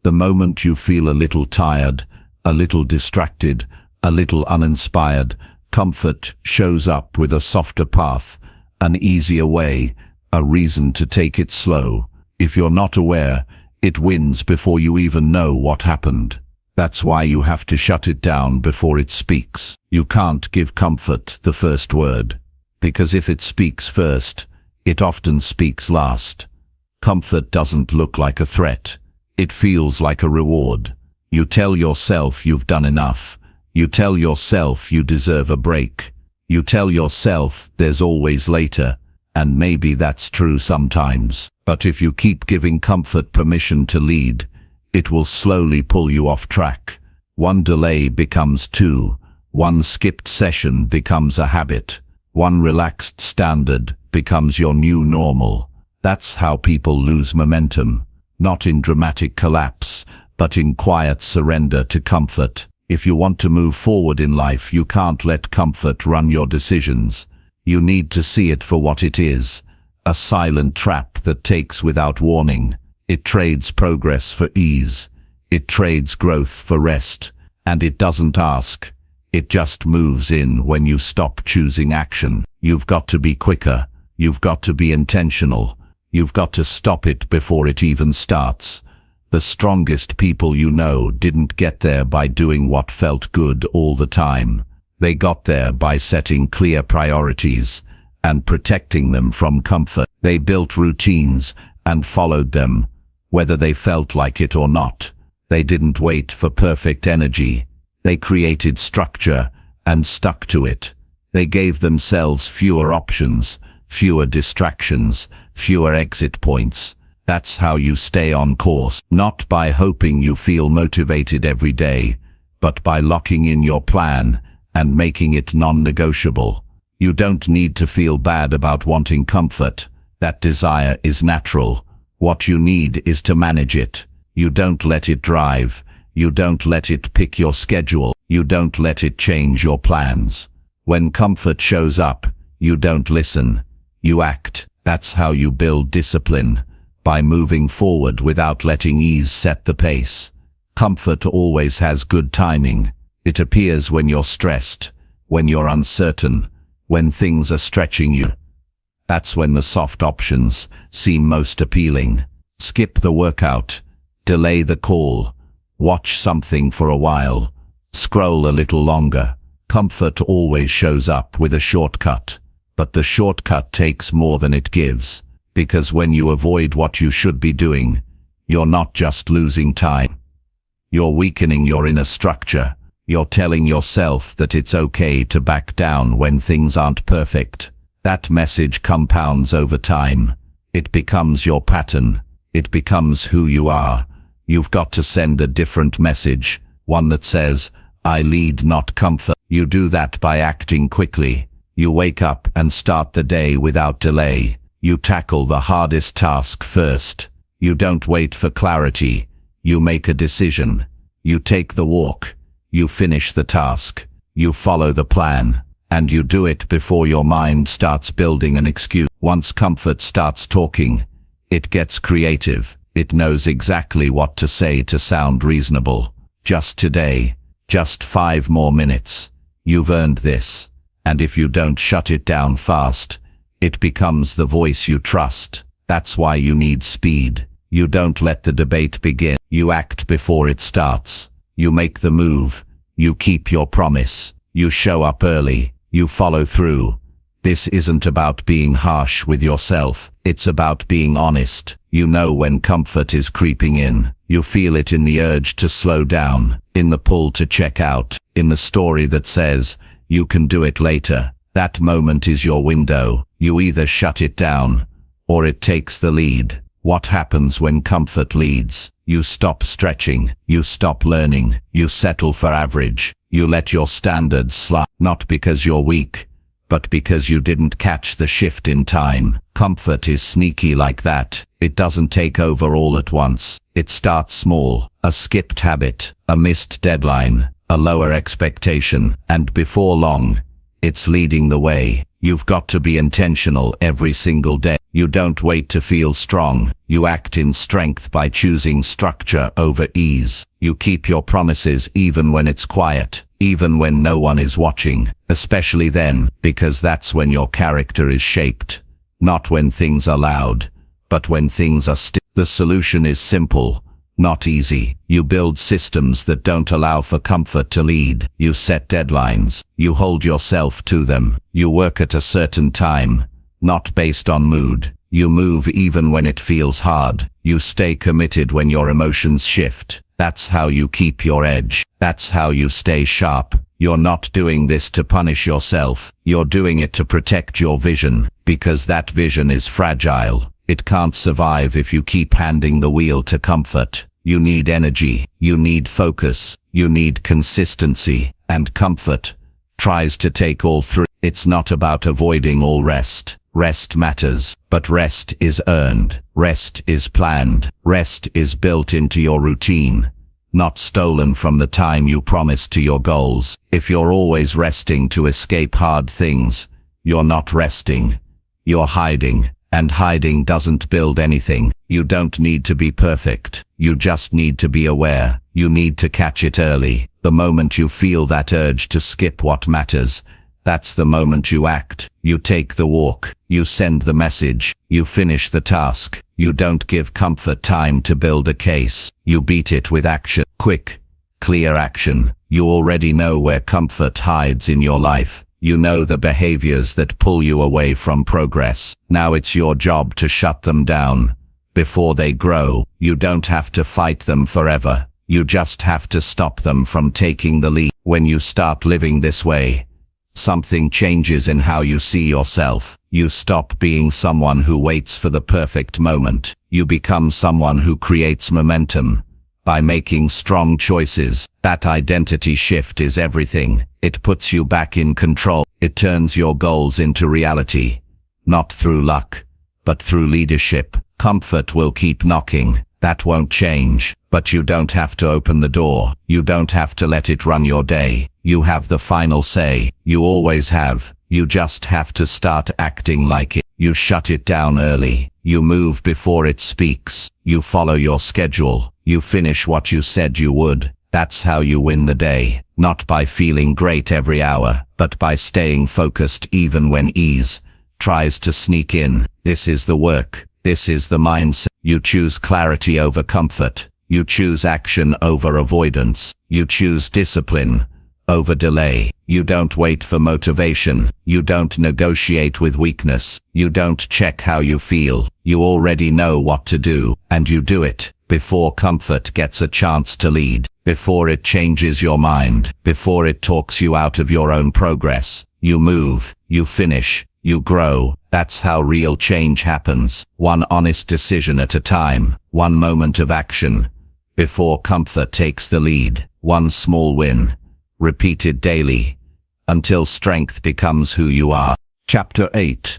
The moment you feel a little tired, a little distracted, a little uninspired, comfort shows up with a softer path, an easier way, a reason to take it slow. If you're not aware, it wins before you even know what happened. That's why you have to shut it down before it speaks. You can't give comfort the first word, because if it speaks first, it often speaks last. Comfort doesn't look like a threat. It feels like a reward. You tell yourself you've done enough. You tell yourself you deserve a break. You tell yourself there's always later, and maybe that's true sometimes. But if you keep giving comfort permission to lead, it will slowly pull you off track. One delay becomes two. One skipped session becomes a habit. One relaxed standard becomes your new normal. That's how people lose momentum, not in dramatic collapse, but in quiet surrender to comfort. If you want to move forward in life, you can't let comfort run your decisions. You need to see it for what it is, a silent trap that takes without warning. It trades progress for ease. It trades growth for rest. And it doesn't ask. It just moves in when you stop choosing action. You've got to be quicker. You've got to be intentional. You've got to stop it before it even starts. The strongest people you know didn't get there by doing what felt good all the time. They got there by setting clear priorities and protecting them from comfort. They built routines and followed them, whether they felt like it or not. They didn't wait for perfect energy. They created structure and stuck to it. They gave themselves fewer options, fewer distractions, fewer exit points. That's how you stay on course, not by hoping you feel motivated every day, but by locking in your plan and making it non-negotiable. You don't need to feel bad about wanting comfort. That desire is natural. What you need is to manage it. You don't let it drive. You don't let it pick your schedule. You don't let it change your plans. When comfort shows up, you don't listen. You act. That's how you build discipline, by moving forward without letting ease set the pace. Comfort always has good timing. It appears when you're stressed, when you're uncertain, when things are stretching you. That's when the soft options seem most appealing. Skip the workout, delay the call, watch something for a while, scroll a little longer. Comfort always shows up with a shortcut, but the shortcut takes more than it gives, because when you avoid what you should be doing, you're not just losing time. You're weakening your inner structure. You're telling yourself that it's okay to back down when things aren't perfect. That message compounds over time. It becomes your pattern. It becomes who you are. You've got to send a different message, one that says, I lead, not comfort. You do that by acting quickly. You wake up and start the day without delay. You tackle the hardest task first. You don't wait for clarity. You make a decision. You take the walk. You finish the task. You follow the plan. And you do it before your mind starts building an excuse. Once comfort starts talking, it gets creative. It knows exactly what to say to sound reasonable. Just today. Just five more minutes. You've earned this. And if you don't shut it down fast, it becomes the voice you trust. That's why you need speed. You don't let the debate begin. You act before it starts. You make the move. You keep your promise. You show up early. You follow through. This isn't about being harsh with yourself. It's about being honest. You know when comfort is creeping in. You feel it in the urge to slow down, in the pull to check out, in the story that says, you can do it later. That moment is your window. You either shut it down, or it takes the lead. What happens when comfort leads? You stop stretching. You stop learning. You settle for average. You let your standards slide, not because you're weak, but because you didn't catch the shift in time. Comfort is sneaky like that. It doesn't take over all at once. It starts small, a skipped habit, a missed deadline, a lower expectation, and before long, It's leading the way. You've got to be intentional every single day. You don't wait to feel strong. You act in strength by choosing structure over ease. You keep your promises even when it's quiet, even when no one is watching, especially then, because that's when your character is shaped. Not when things are loud, but when things are still. The solution is simple, not easy. You build systems that don't allow for comfort to lead. You set deadlines. You hold yourself to them. You work at a certain time, not based on mood. You move even when it feels hard. You stay committed when your emotions shift. That's how you keep your edge. That's how you stay sharp. You're not doing this to punish yourself. You're doing it to protect your vision, because that vision is fragile. It can't survive if you keep handing the wheel to comfort. You need energy. You need focus. You need consistency. And comfort tries to take all three. It's not about avoiding all rest. Rest matters, but rest is earned. Rest is planned. Rest is built into your routine, not stolen from the time you promised to your goals. If you're always resting to escape hard things, you're not resting. You're hiding, and hiding doesn't build anything. You don't need to be perfect. You just need to be aware. You need to catch it early. The moment you feel that urge to skip what matters, that's the moment you act. You take the walk. You send the message. You finish the task. You don't give comfort time to build a case. You beat it with action. Quick, clear action. You already know where comfort hides in your life. You know the behaviors that pull you away from progress. Now it's your job to shut them down before they grow. You don't have to fight them forever. You just have to stop them from taking the lead. When you start living this way, something changes in how you see yourself. You stop being someone who waits for the perfect moment. You become someone who creates momentum by making strong choices. That identity shift is everything. It puts you back in control. It turns your goals into reality, not through luck, but through leadership. Comfort will keep knocking. That won't change, but you don't have to open the door. You don't have to let it run your day. You have the final say. You always have. You just have to start acting like it. You shut it down early. You move before it speaks. You follow your schedule. You finish what you said you would. That's how you win the day. Not by feeling great every hour, but by staying focused even when ease tries to sneak in. This is the work. This is the mindset. You choose clarity over comfort. You choose action over avoidance. You choose discipline over delay. You don't wait for motivation. You don't negotiate with weakness. You don't check how you feel. You already know what to do, and you do it before comfort gets a chance to lead, before it changes your mind, before it talks you out of your own progress. You move, you finish, you grow. That's how real change happens. One honest decision at a time. One moment of action before comfort takes the lead. One small win, repeated daily, until strength becomes who you are. Chapter eight.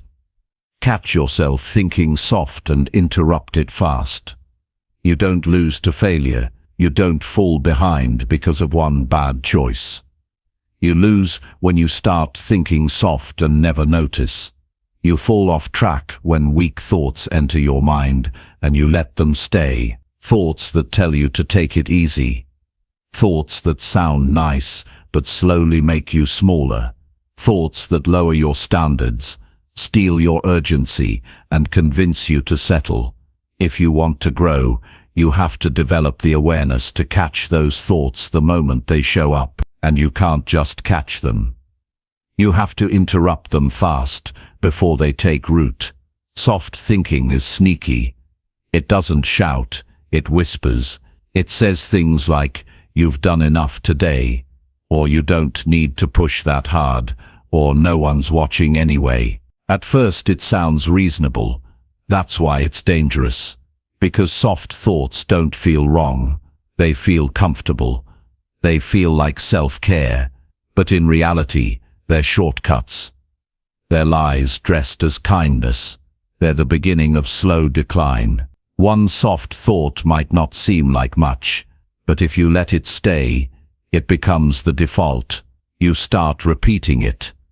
Catch yourself thinking soft and interrupt it fast. You don't lose to failure. You don't fall behind because of one bad choice. You lose when you start thinking soft and never notice. You fall off track when weak thoughts enter your mind and you let them stay. Thoughts that tell you to take it easy. Thoughts that sound nice but slowly make you smaller. Thoughts that lower your standards, steal your urgency, and convince you to settle. If you want to grow, you have to develop the awareness to catch those thoughts the moment they show up, and you can't just catch them. You have to interrupt them fast before they take root. Soft thinking is sneaky. It doesn't shout, it whispers. It says things like, "You've done enough today," or "You don't need to push that hard," or "No one's watching anyway." At first it sounds reasonable. That's why it's dangerous. Because soft thoughts don't feel wrong. They feel comfortable. They feel like self-care. But in reality, they're shortcuts. They're lies dressed as kindness. They're the beginning of slow decline. One soft thought might not seem like much, but if you let it stay, it becomes the default. You start repeating it.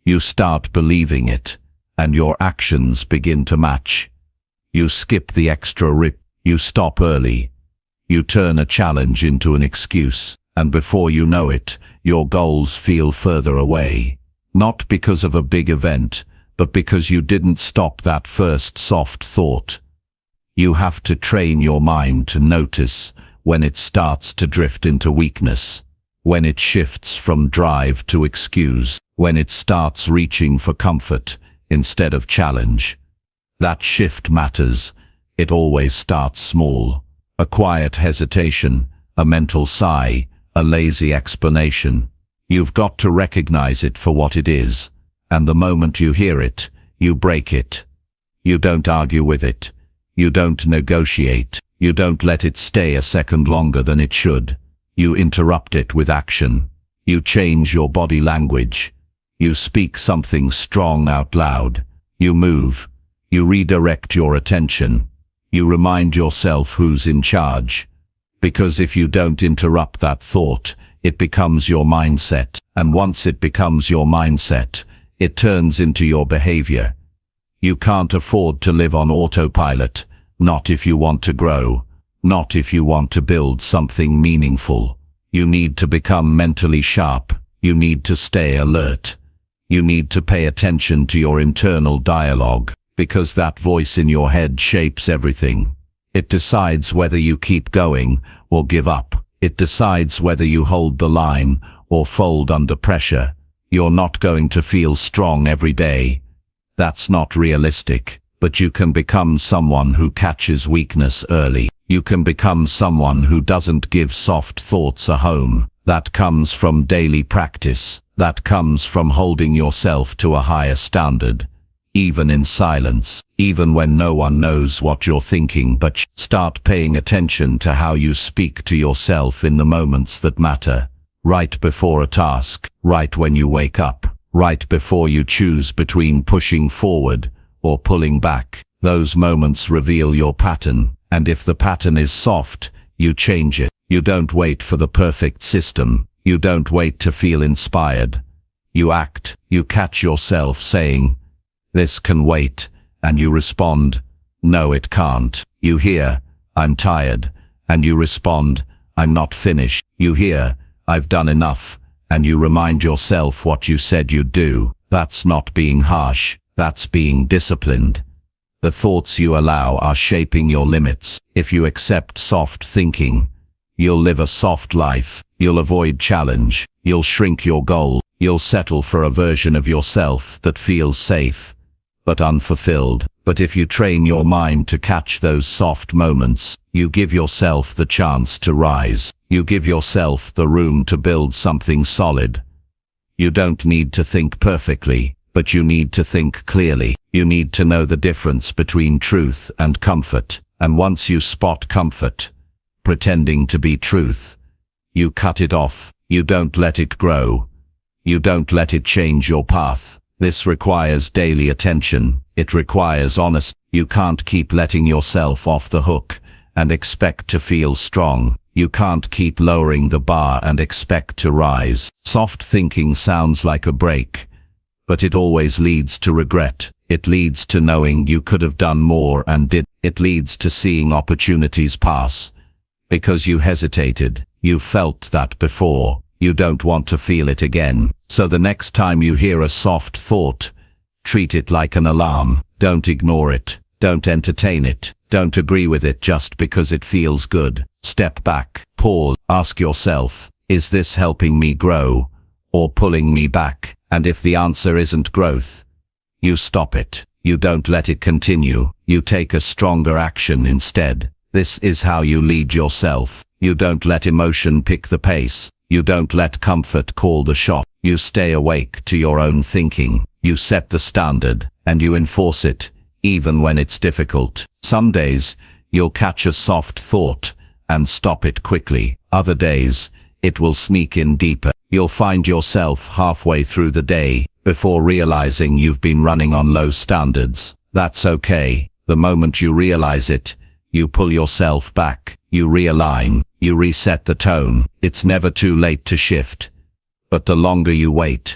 You start believing it, and your actions begin to match. You skip the extra rip, you stop early. You turn a challenge into an excuse, and before you know it, your goals feel further away. Not because of a big event, but because you didn't stop that first soft thought. You have to train your mind to notice when it starts to drift into weakness, when it shifts from drive to excuse, when it starts reaching for comfort instead of challenge. That shift matters. It always starts small. A quiet hesitation, a mental sigh, a lazy explanation. You've got to recognize it for what it is, and the moment you hear it, you break it. You don't argue with it. You don't negotiate. You don't let it stay a second longer than it should. You interrupt it with action. You change your body language. You speak something strong out loud. You move. You redirect your attention. You remind yourself who's in charge. Because if you don't interrupt that thought, it becomes your mindset. And once it becomes your mindset, it turns into your behavior. You can't afford to live on autopilot. Not if you want to grow. Not if you want to build something meaningful. You need to become mentally sharp. You need to stay alert. You need to pay attention to your internal dialogue, because that voice in your head shapes everything. It decides whether you keep going or give up. It decides whether you hold the line or fold under pressure. You're not going to feel strong every day. That's not realistic. But you can become someone who catches weakness early. You can become someone who doesn't give soft thoughts a home. That comes from daily practice. That comes from holding yourself to a higher standard. Even in silence, even when no one knows what you're thinking, but start paying attention to how you speak to yourself in the moments that matter. Right before a task, right when you wake up, right before you choose between pushing forward or pulling back. Those moments reveal your pattern, and if the pattern is soft, you change it. You don't wait for the perfect system. You don't wait to feel inspired. You act. You catch yourself saying, "This can wait," and you respond, "No, it can't." You hear, "I'm tired," and you respond, "I'm not finished." You hear, "I've done enough," and you remind yourself what you said you'd do. That's not being harsh. That's being disciplined. The thoughts you allow are shaping your limits. If you accept soft thinking, you'll live a soft life. You'll avoid challenge. You'll shrink your goal. You'll settle for a version of yourself that feels safe, but unfulfilled. But if you train your mind to catch those soft moments, you give yourself the chance to rise. You give yourself the room to build something solid. You don't need to think perfectly, but you need to think clearly. You need to know the difference between truth and comfort. And once you spot comfort, pretending to be truth, you cut it off. You don't let it grow. You don't let it change your path. This requires daily attention. It requires honesty. You can't keep letting yourself off the hook and expect to feel strong. You can't keep lowering the bar and expect to rise. Soft thinking sounds like a break, but it always leads to regret. It leads to knowing you could have done more and did. It leads to seeing opportunities pass because you hesitated. You felt that before. You don't want to feel it again. So the next time you hear a soft thought, treat it like an alarm. Don't ignore it. Don't entertain it. Don't agree with it just because it feels good. Step back. Pause. Ask yourself, is this helping me grow or pulling me back? And if the answer isn't growth, you stop it. You don't let it continue. You take a stronger action instead. This is how you lead yourself. You don't let emotion pick the pace. You don't let comfort call the shot. You stay awake to your own thinking. You set the standard, and you enforce it, even when it's difficult. Some days, you'll catch a soft thought and stop it quickly. Other days, it will sneak in deeper. You'll find yourself halfway through the day before realizing you've been running on low standards. That's okay. The moment you realize it, you pull yourself back. You realign. You reset the tone. It's never too late to shift. But the longer you wait,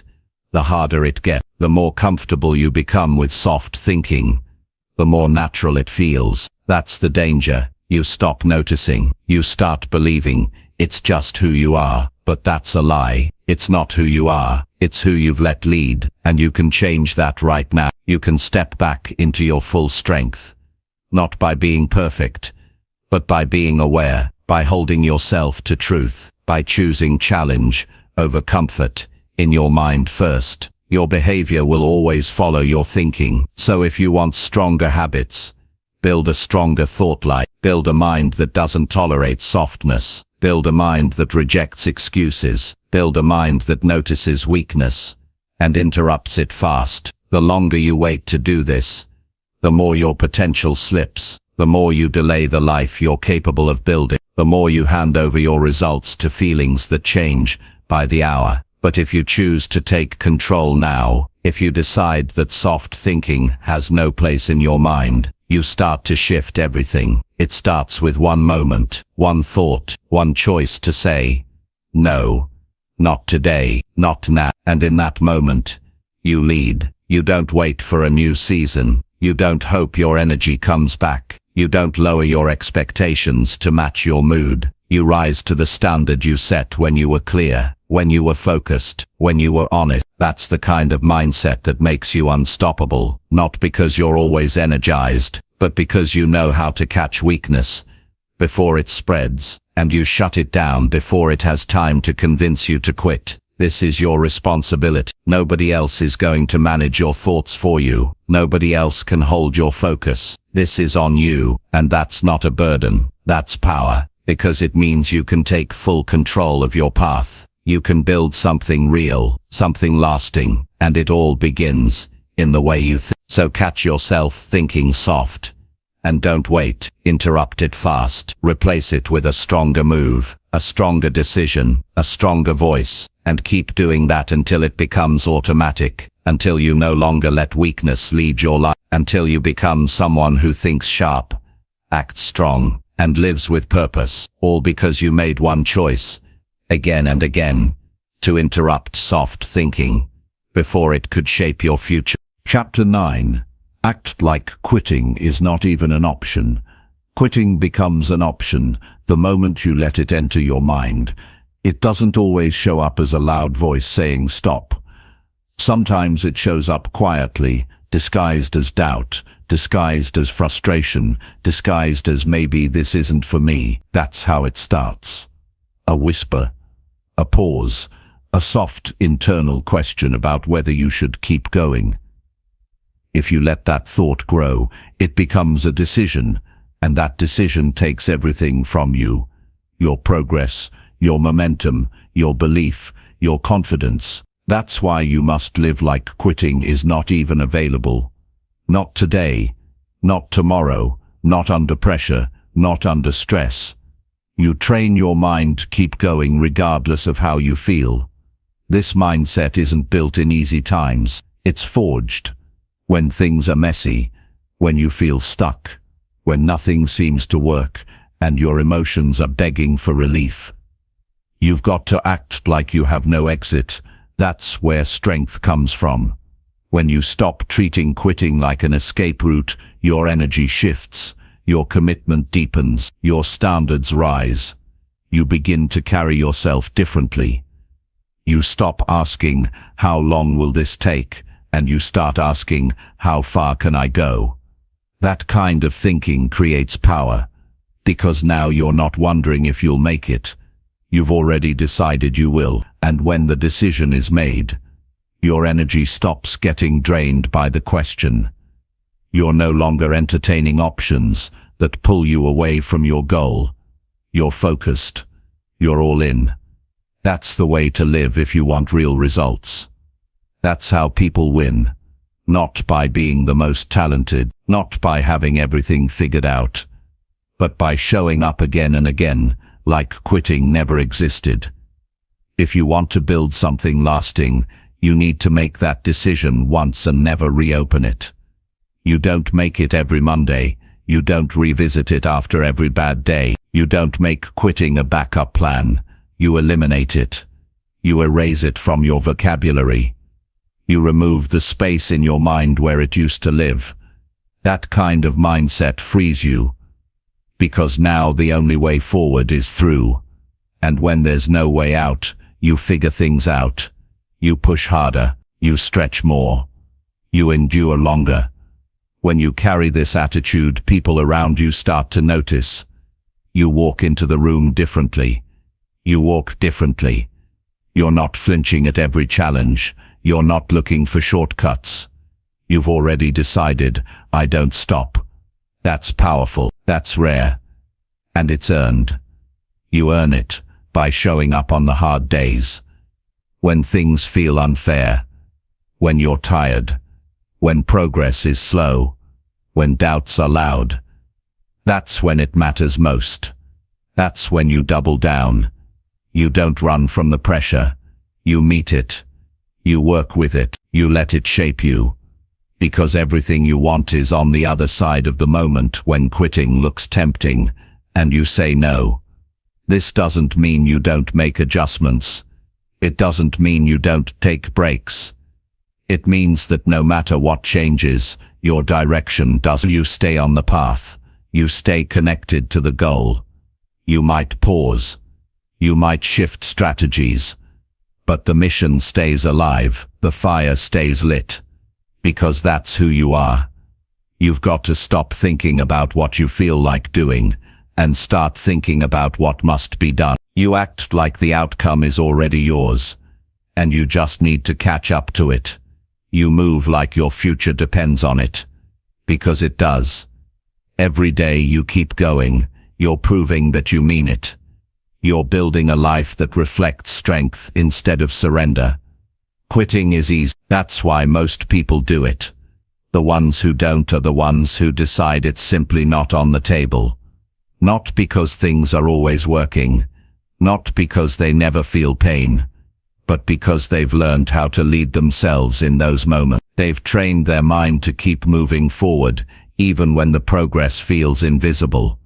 the harder it gets. The more comfortable you become with soft thinking, the more natural it feels. That's the danger. You stop noticing. You start believing it's just who you are. But that's a lie. It's not who you are. It's who you've let lead. And you can change that right now. You can step back into your full strength. Not by being perfect, but by being aware, by holding yourself to truth, by choosing challenge over comfort in your mind first. Your behavior will always follow your thinking. So if you want stronger habits, build a stronger thought life. Build a mind that doesn't tolerate softness. Build a mind that rejects excuses. Build a mind that notices weakness and interrupts it fast. The longer you wait to do this, the more your potential slips. The more you delay the life you're capable of building. The more you hand over your results to feelings that change by the hour. But if you choose to take control now, if you decide that soft thinking has no place in your mind, you start to shift everything. It starts with one moment, one thought, one choice to say, no, not today, not now. And in that moment, you lead. You don't wait for a new season. You don't hope your energy comes back. You don't lower your expectations to match your mood. You rise to the standard you set when you were clear, when you were focused, when you were honest. That's the kind of mindset that makes you unstoppable, not because you're always energized, but because you know how to catch weakness before it spreads, and you shut it down before it has time to convince you to quit. This is your responsibility. Nobody else is going to manage your thoughts for you. Nobody else can hold your focus. This is on you, and that's not a burden. That's power, because it means you can take full control of your path. You can build something real, something lasting, and it all begins in the way you think. So catch yourself thinking soft, and don't wait. Interrupt it fast. Replace it with a stronger move, a stronger decision, a stronger voice, and keep doing that until it becomes automatic, until you no longer let weakness lead your life, until you become someone who thinks sharp, acts strong, and lives with purpose, all because you made one choice, again and again, to interrupt soft thinking before it could shape your future. Chapter nine. Act like quitting is not even an option. Quitting becomes an option the moment you let it enter your mind. It doesn't always show up as a loud voice saying stop. Sometimes it shows up quietly, disguised as doubt, disguised as frustration, disguised as maybe this isn't for me. That's how it starts. A whisper, a pause, a soft internal question about whether you should keep going. If you let that thought grow, it becomes a decision, and that decision takes everything from you. Your progress, your momentum, your belief, your confidence. That's why you must live like quitting is not even available. Not today, not tomorrow, not under pressure, not under stress. You train your mind to keep going regardless of how you feel. This mindset isn't built in easy times. It's forged when things are messy, when you feel stuck, when nothing seems to work, and your emotions are begging for relief. You've got to act like you have no exit. That's where strength comes from. When you stop treating quitting like an escape route, your energy shifts, your commitment deepens, your standards rise. You begin to carry yourself differently. You stop asking, how long will this take? And you start asking, how far can I go? That kind of thinking creates power, because now you're not wondering if you'll make it. You've already decided you will, and when the decision is made, your energy stops getting drained by the question. You're no longer entertaining options that pull you away from your goal. You're focused. You're all in. That's the way to live if you want real results. That's how people win. Not by being the most talented, not by having everything figured out, but by showing up again and again, like quitting never existed. If you want to build something lasting, you need to make that decision once and never reopen it. You don't make it every Monday. You don't revisit it after every bad day. You don't make quitting a backup plan. You eliminate it. You erase it from your vocabulary. You remove the space in your mind where it used to live. That kind of mindset frees you, because now the only way forward is through. And when there's no way out, you figure things out. You push harder, you stretch more, you endure longer. When you carry this attitude, people around you start to notice. You walk into the room differently. You walk differently. You're not flinching at every challenge. You're not looking for shortcuts. You've already decided, I don't stop. That's powerful. That's rare. And it's earned. You earn it by showing up on the hard days. When things feel unfair. When you're tired. When progress is slow. When doubts are loud. That's when it matters most. That's when you double down. You don't run from the pressure. You meet it. You work with it. You let it shape you. Because everything you want is on the other side of the moment when quitting looks tempting, and you say no. This doesn't mean you don't make adjustments. It doesn't mean you don't take breaks. It means that no matter what changes, your direction does. You stay on the path. You stay connected to the goal. You might pause. You might shift strategies. But the mission stays alive. The fire stays lit. Because that's who you are. You've got to stop thinking about what you feel like doing and start thinking about what must be done. You act like the outcome is already yours, and you just need to catch up to it. You move like your future depends on it, because it does. Every day you keep going, you're proving that you mean it. You're building a life that reflects strength instead of surrender. Quitting is easy. That's why most people do it. The ones who don't are the ones who decide it's simply not on the table. Not because things are always working. Not because they never feel pain. But because they've learned how to lead themselves in those moments. They've trained their mind to keep moving forward, even when the progress feels invisible.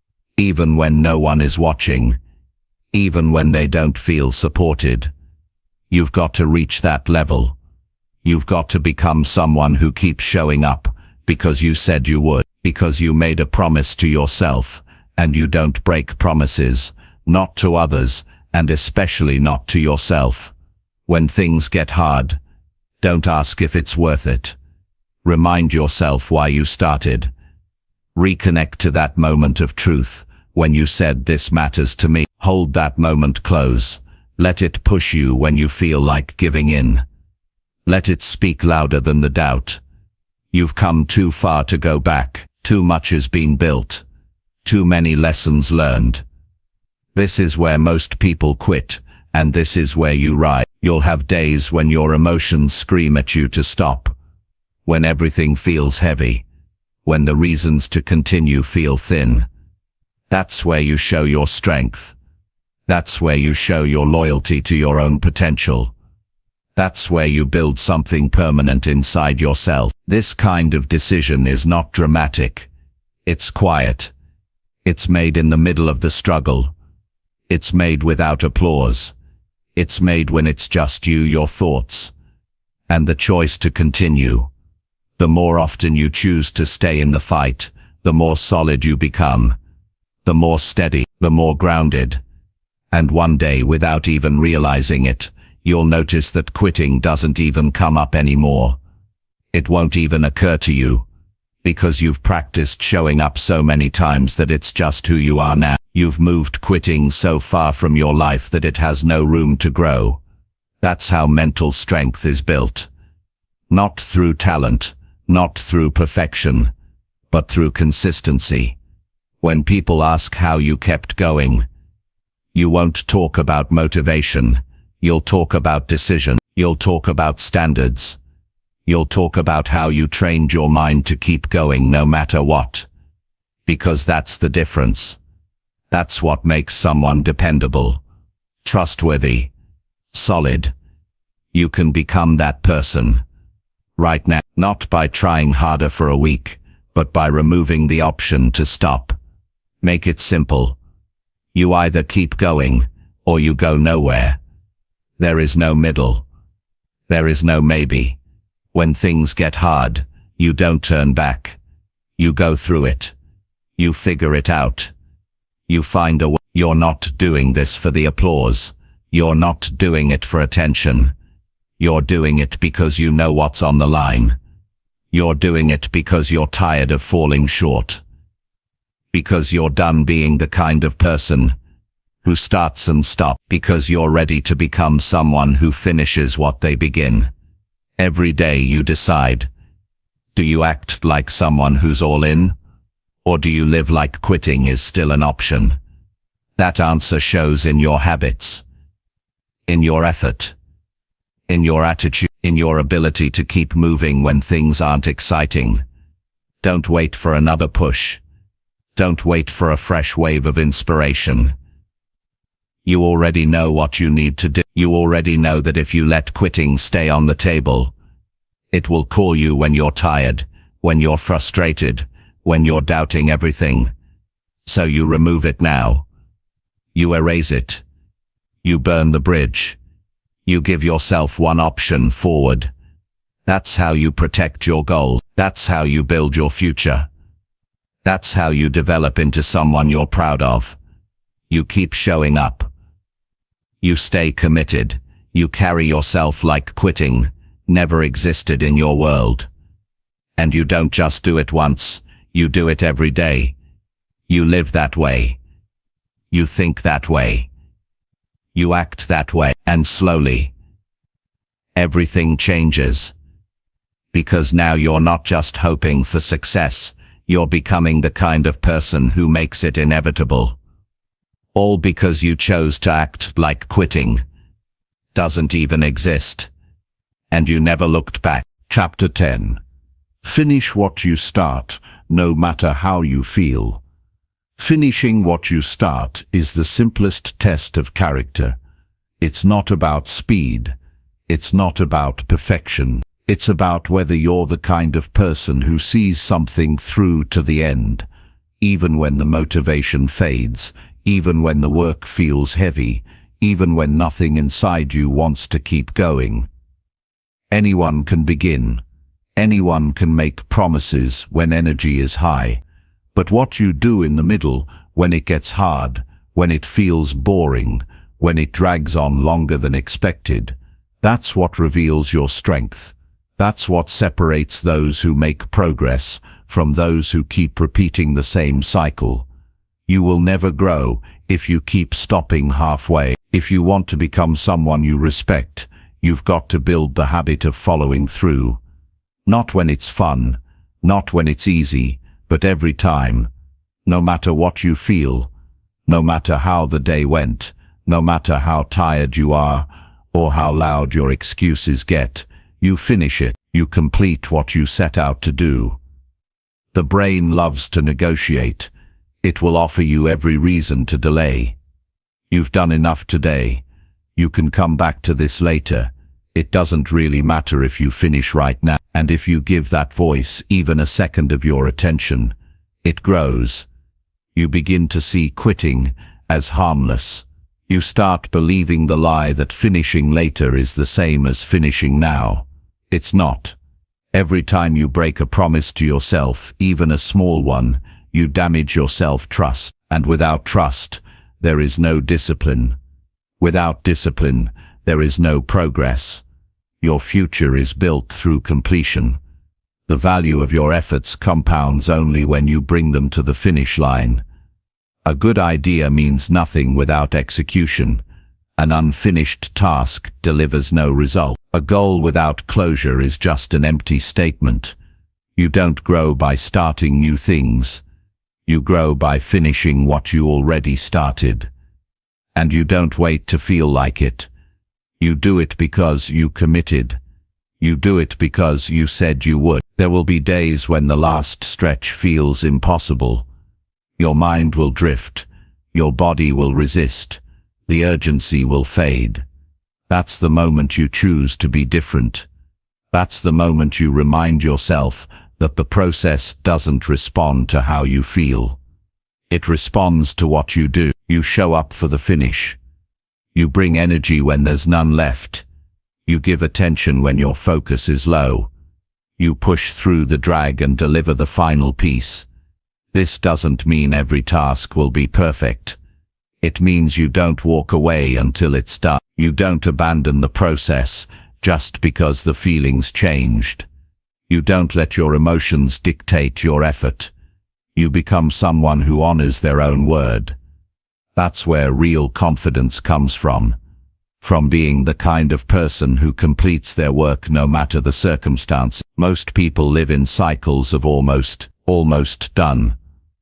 Even when no one is watching. Even when they don't feel supported. You've got to reach that level. You've got to become someone who keeps showing up, because you said you would, because you made a promise to yourself, and you don't break promises, not to others, and especially not to yourself. When things get hard, don't ask if it's worth it. Remind yourself why you started. Reconnect to that moment of truth, when you said this matters to me. Hold that moment close. Let it push you when you feel like giving in. Let it speak louder than the doubt. You've come too far to go back. Too much has been built. Too many lessons learned. This is where most people quit, and this is where you rise. You'll have days when your emotions scream at you to stop. When everything feels heavy. When the reasons to continue feel thin. That's where you show your strength. That's where you show your loyalty to your own potential. That's where you build something permanent inside yourself. This kind of decision is not dramatic. It's quiet. It's made in the middle of the struggle. It's made without applause. It's made when it's just you, your thoughts, and the choice to continue. The more often you choose to stay in the fight, the more solid you become. The more steady, the more grounded. And one day, without even realizing it, you'll notice that quitting doesn't even come up anymore. It won't even occur to you, because you've practiced showing up so many times that it's just who you are now. You've moved quitting so far from your life that it has no room to grow. That's how mental strength is built. Not through talent, not through perfection, but through consistency. When people ask how you kept going, you won't talk about motivation. You'll talk about decision. You'll talk about standards. You'll talk about how you trained your mind to keep going no matter what. Because that's the difference. That's what makes someone dependable, trustworthy, solid. You can become that person right now, not by trying harder for a week, but by removing the option to stop. Make it simple. You either keep going, or you go nowhere. There is no middle. There is no maybe. When things get hard, you don't turn back. You go through it. You figure it out. You find a way. You're not doing this for the applause. You're not doing it for attention. You're doing it because you know what's on the line. You're doing it because you're tired of falling short. Because you're done being the kind of person who starts and stops. Because you're ready to become someone who finishes what they begin. Every day you decide, do you act like someone who's all in? Or do you live like quitting is still an option? That answer shows in your habits, in your effort, in your attitude, in your ability to keep moving when things aren't exciting. Don't wait for another push. Don't wait for a fresh wave of inspiration. You already know what you need to do. You already know that if you let quitting stay on the table, it will call you when you're tired, when you're frustrated, when you're doubting everything. So you remove it now. You erase it. You burn the bridge. You give yourself one option forward. That's how you protect your goals. That's how you build your future. That's how you develop into someone you're proud of. You keep showing up. You stay committed. You carry yourself like quitting never existed in your world. And you don't just do it once. You do it every day. You live that way. You think that way. You act that way. And slowly, everything changes. Because now you're not just hoping for success, you're becoming the kind of person who makes it inevitable. All because you chose to act like quitting doesn't even exist. And you never looked back. Chapter ten. Finish what you start, no matter how you feel. Finishing what you start is the simplest test of character. It's not about speed. It's not about perfection. It's about whether you're the kind of person who sees something through to the end, even when the motivation fades, even when the work feels heavy, even when nothing inside you wants to keep going. Anyone can begin. Anyone can make promises when energy is high. But what you do in the middle, when it gets hard, when it feels boring, when it drags on longer than expected, that's what reveals your strength. That's what separates those who make progress from those who keep repeating the same cycle. You will never grow if you keep stopping halfway. If you want to become someone you respect, you've got to build the habit of following through. Not when it's fun, not when it's easy, but every time. No matter what you feel, no matter how the day went, no matter how tired you are, or how loud your excuses get, you finish it. You complete what you set out to do. The brain loves to negotiate. It will offer you every reason to delay. You've done enough today. You can come back to this later. It doesn't really matter if you finish right now. And if you give that voice even a second of your attention, it grows. You begin to see quitting as harmless. You start believing the lie that finishing later is the same as finishing now. It's not. Every time you break a promise to yourself, even a small one, you damage your self-trust. And without trust, there is no discipline. Without discipline, there is no progress. Your future is built through completion. The value of your efforts compounds only when you bring them to the finish line. A good idea means nothing without execution. An unfinished task delivers no result. A goal without closure is just an empty statement. You don't grow by starting new things. You grow by finishing what you already started. And you don't wait to feel like it. You do it because you committed. You do it because you said you would. There will be days when the last stretch feels impossible. Your mind will drift. Your body will resist. The urgency will fade. That's the moment you choose to be different. That's the moment you remind yourself that the process doesn't respond to how you feel. It responds to what you do. You show up for the finish. You bring energy when there's none left. You give attention when your focus is low. You push through the drag and deliver the final piece. This doesn't mean every task will be perfect. It means you don't walk away until it's done. You don't abandon the process just because the feelings changed. You don't let your emotions dictate your effort. You become someone who honors their own word. That's where real confidence comes from. From being the kind of person who completes their work no matter the circumstance. Most people live in cycles of almost, almost done,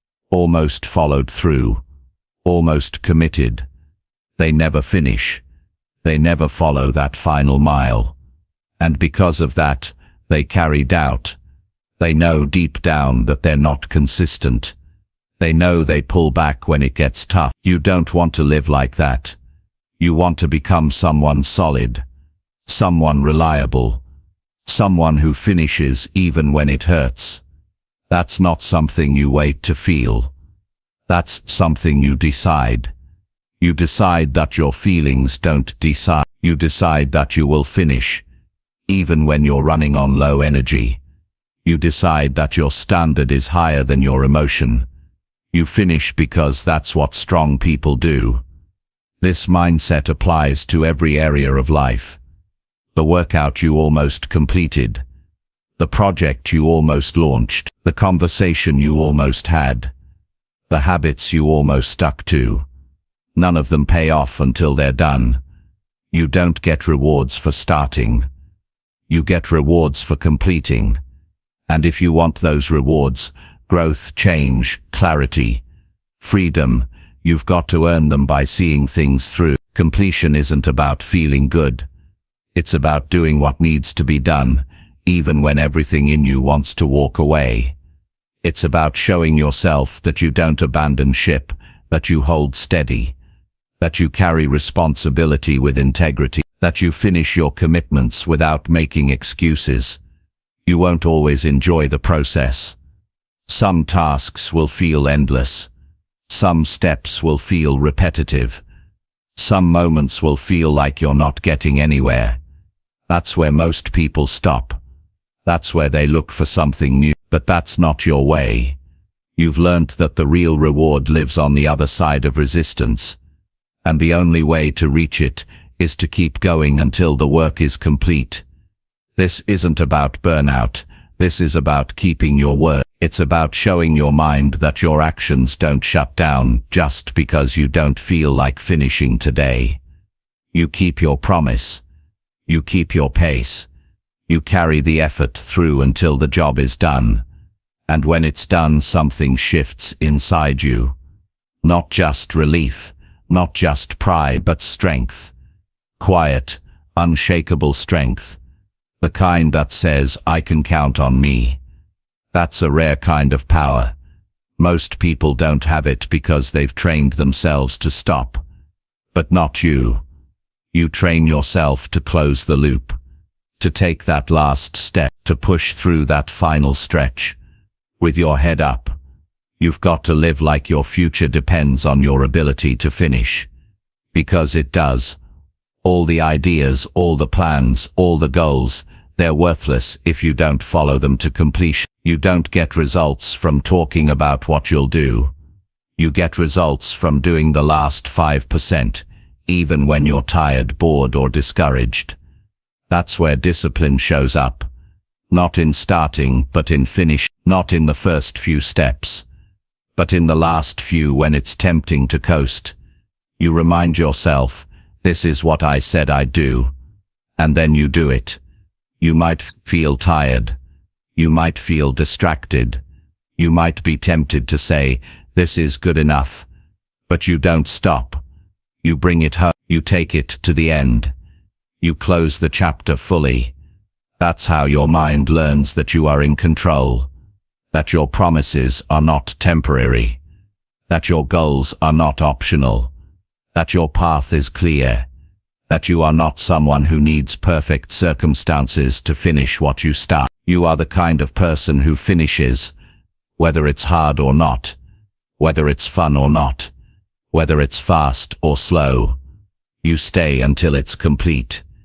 almost followed through, almost committed. They never finish. They never follow that final mile. And because of that, they carry doubt. They know deep down that they're not consistent. They know they pull back when it gets tough. You don't want to live like that. You want to become someone solid, someone reliable, someone who finishes even when it hurts. That's not something you wait to feel. That's something you decide. You decide that your feelings don't decide. You decide that you will finish, even when you're running on low energy. You decide that your standard is higher than your emotion. You finish because that's what strong people do. This mindset applies to every area of life. The workout you almost completed, the project you almost launched, the conversation you almost had, the habits you almost stuck to. None of them pay off until they're done. You don't get rewards for starting. You get rewards for completing. And if you want those rewards, growth, change, clarity, freedom, you've got to earn them by seeing things through. Completion isn't about feeling good. It's about doing what needs to be done, even when everything in you wants to walk away. It's about showing yourself that you don't abandon ship, that you hold steady, that you carry responsibility with integrity, that you finish your commitments without making excuses. You won't always enjoy the process. Some tasks will feel endless. Some steps will feel repetitive. Some moments will feel like you're not getting anywhere. That's where most people stop. That's where they look for something new. But that's not your way. You've learned that the real reward lives on the other side of resistance. And the only way to reach it is to keep going until the work is complete. This isn't about burnout. This is about keeping your word. It's about showing your mind that your actions don't shut down just because you don't feel like finishing today. You keep your promise. You keep your pace. You carry the effort through until the job is done. And when it's done, something shifts inside you. Not just relief, not just pride, but strength. Quiet, unshakable strength. The kind that says, I can count on me. That's a rare kind of power. Most people don't have it because they've trained themselves to stop. But not you. You train yourself to close the loop, to take that last step, to push through that final stretch. With your head up. You've got to live like your future depends on your ability to finish. Because it does. All the ideas, all the plans, all the goals, they're worthless if you don't follow them to completion. You don't get results from talking about what you'll do. You get results from doing the last five percent, even when you're tired, bored, or discouraged. That's where discipline shows up. Not in starting, but in finish. Not in the first few steps, but in the last few when it's tempting to coast. You remind yourself, this is what I said I'd do. And then you do it. You might feel tired. You might feel distracted. You might be tempted to say, this is good enough. But you don't stop. You bring it home. You take it to the end. You close the chapter fully. That's how your mind learns that you are in control. That your promises are not temporary. That your goals are not optional. That your path is clear. That you are not someone who needs perfect circumstances to finish what you start. You are the kind of person who finishes, whether it's hard or not, whether it's fun or not, whether it's fast or slow. You stay until it's complete.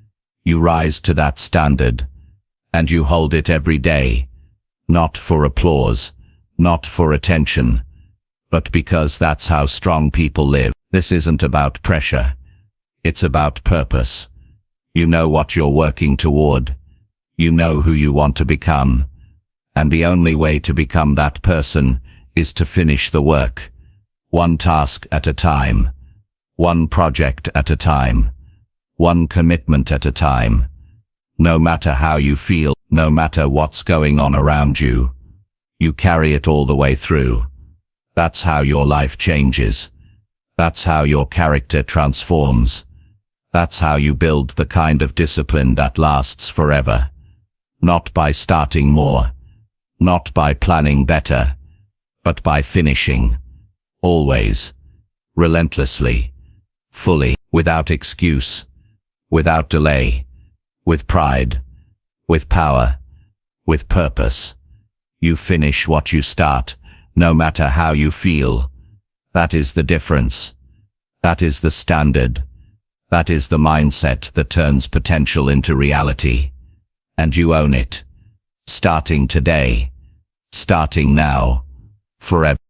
You rise to that standard, and you hold it every day, not for applause, not for attention, but because that's how strong people live. This isn't about pressure. It's about purpose. You know what you're working toward. You know who you want to become. And the only way to become that person is to finish the work. One task at a time. One project at a time. One commitment at a time. No matter how you feel, no matter what's going on around you, you carry it all the way through. That's how your life changes. That's how your character transforms. That's how you build the kind of discipline that lasts forever. Not by starting more, not by planning better, but by finishing. Always. Relentlessly. Fully. Without excuse. Without delay. With pride. With power. With purpose. You finish what you start, no matter how you feel. That is the difference. That is the standard. That is the mindset that turns potential into reality. And you own it. Starting today. Starting now. Forever.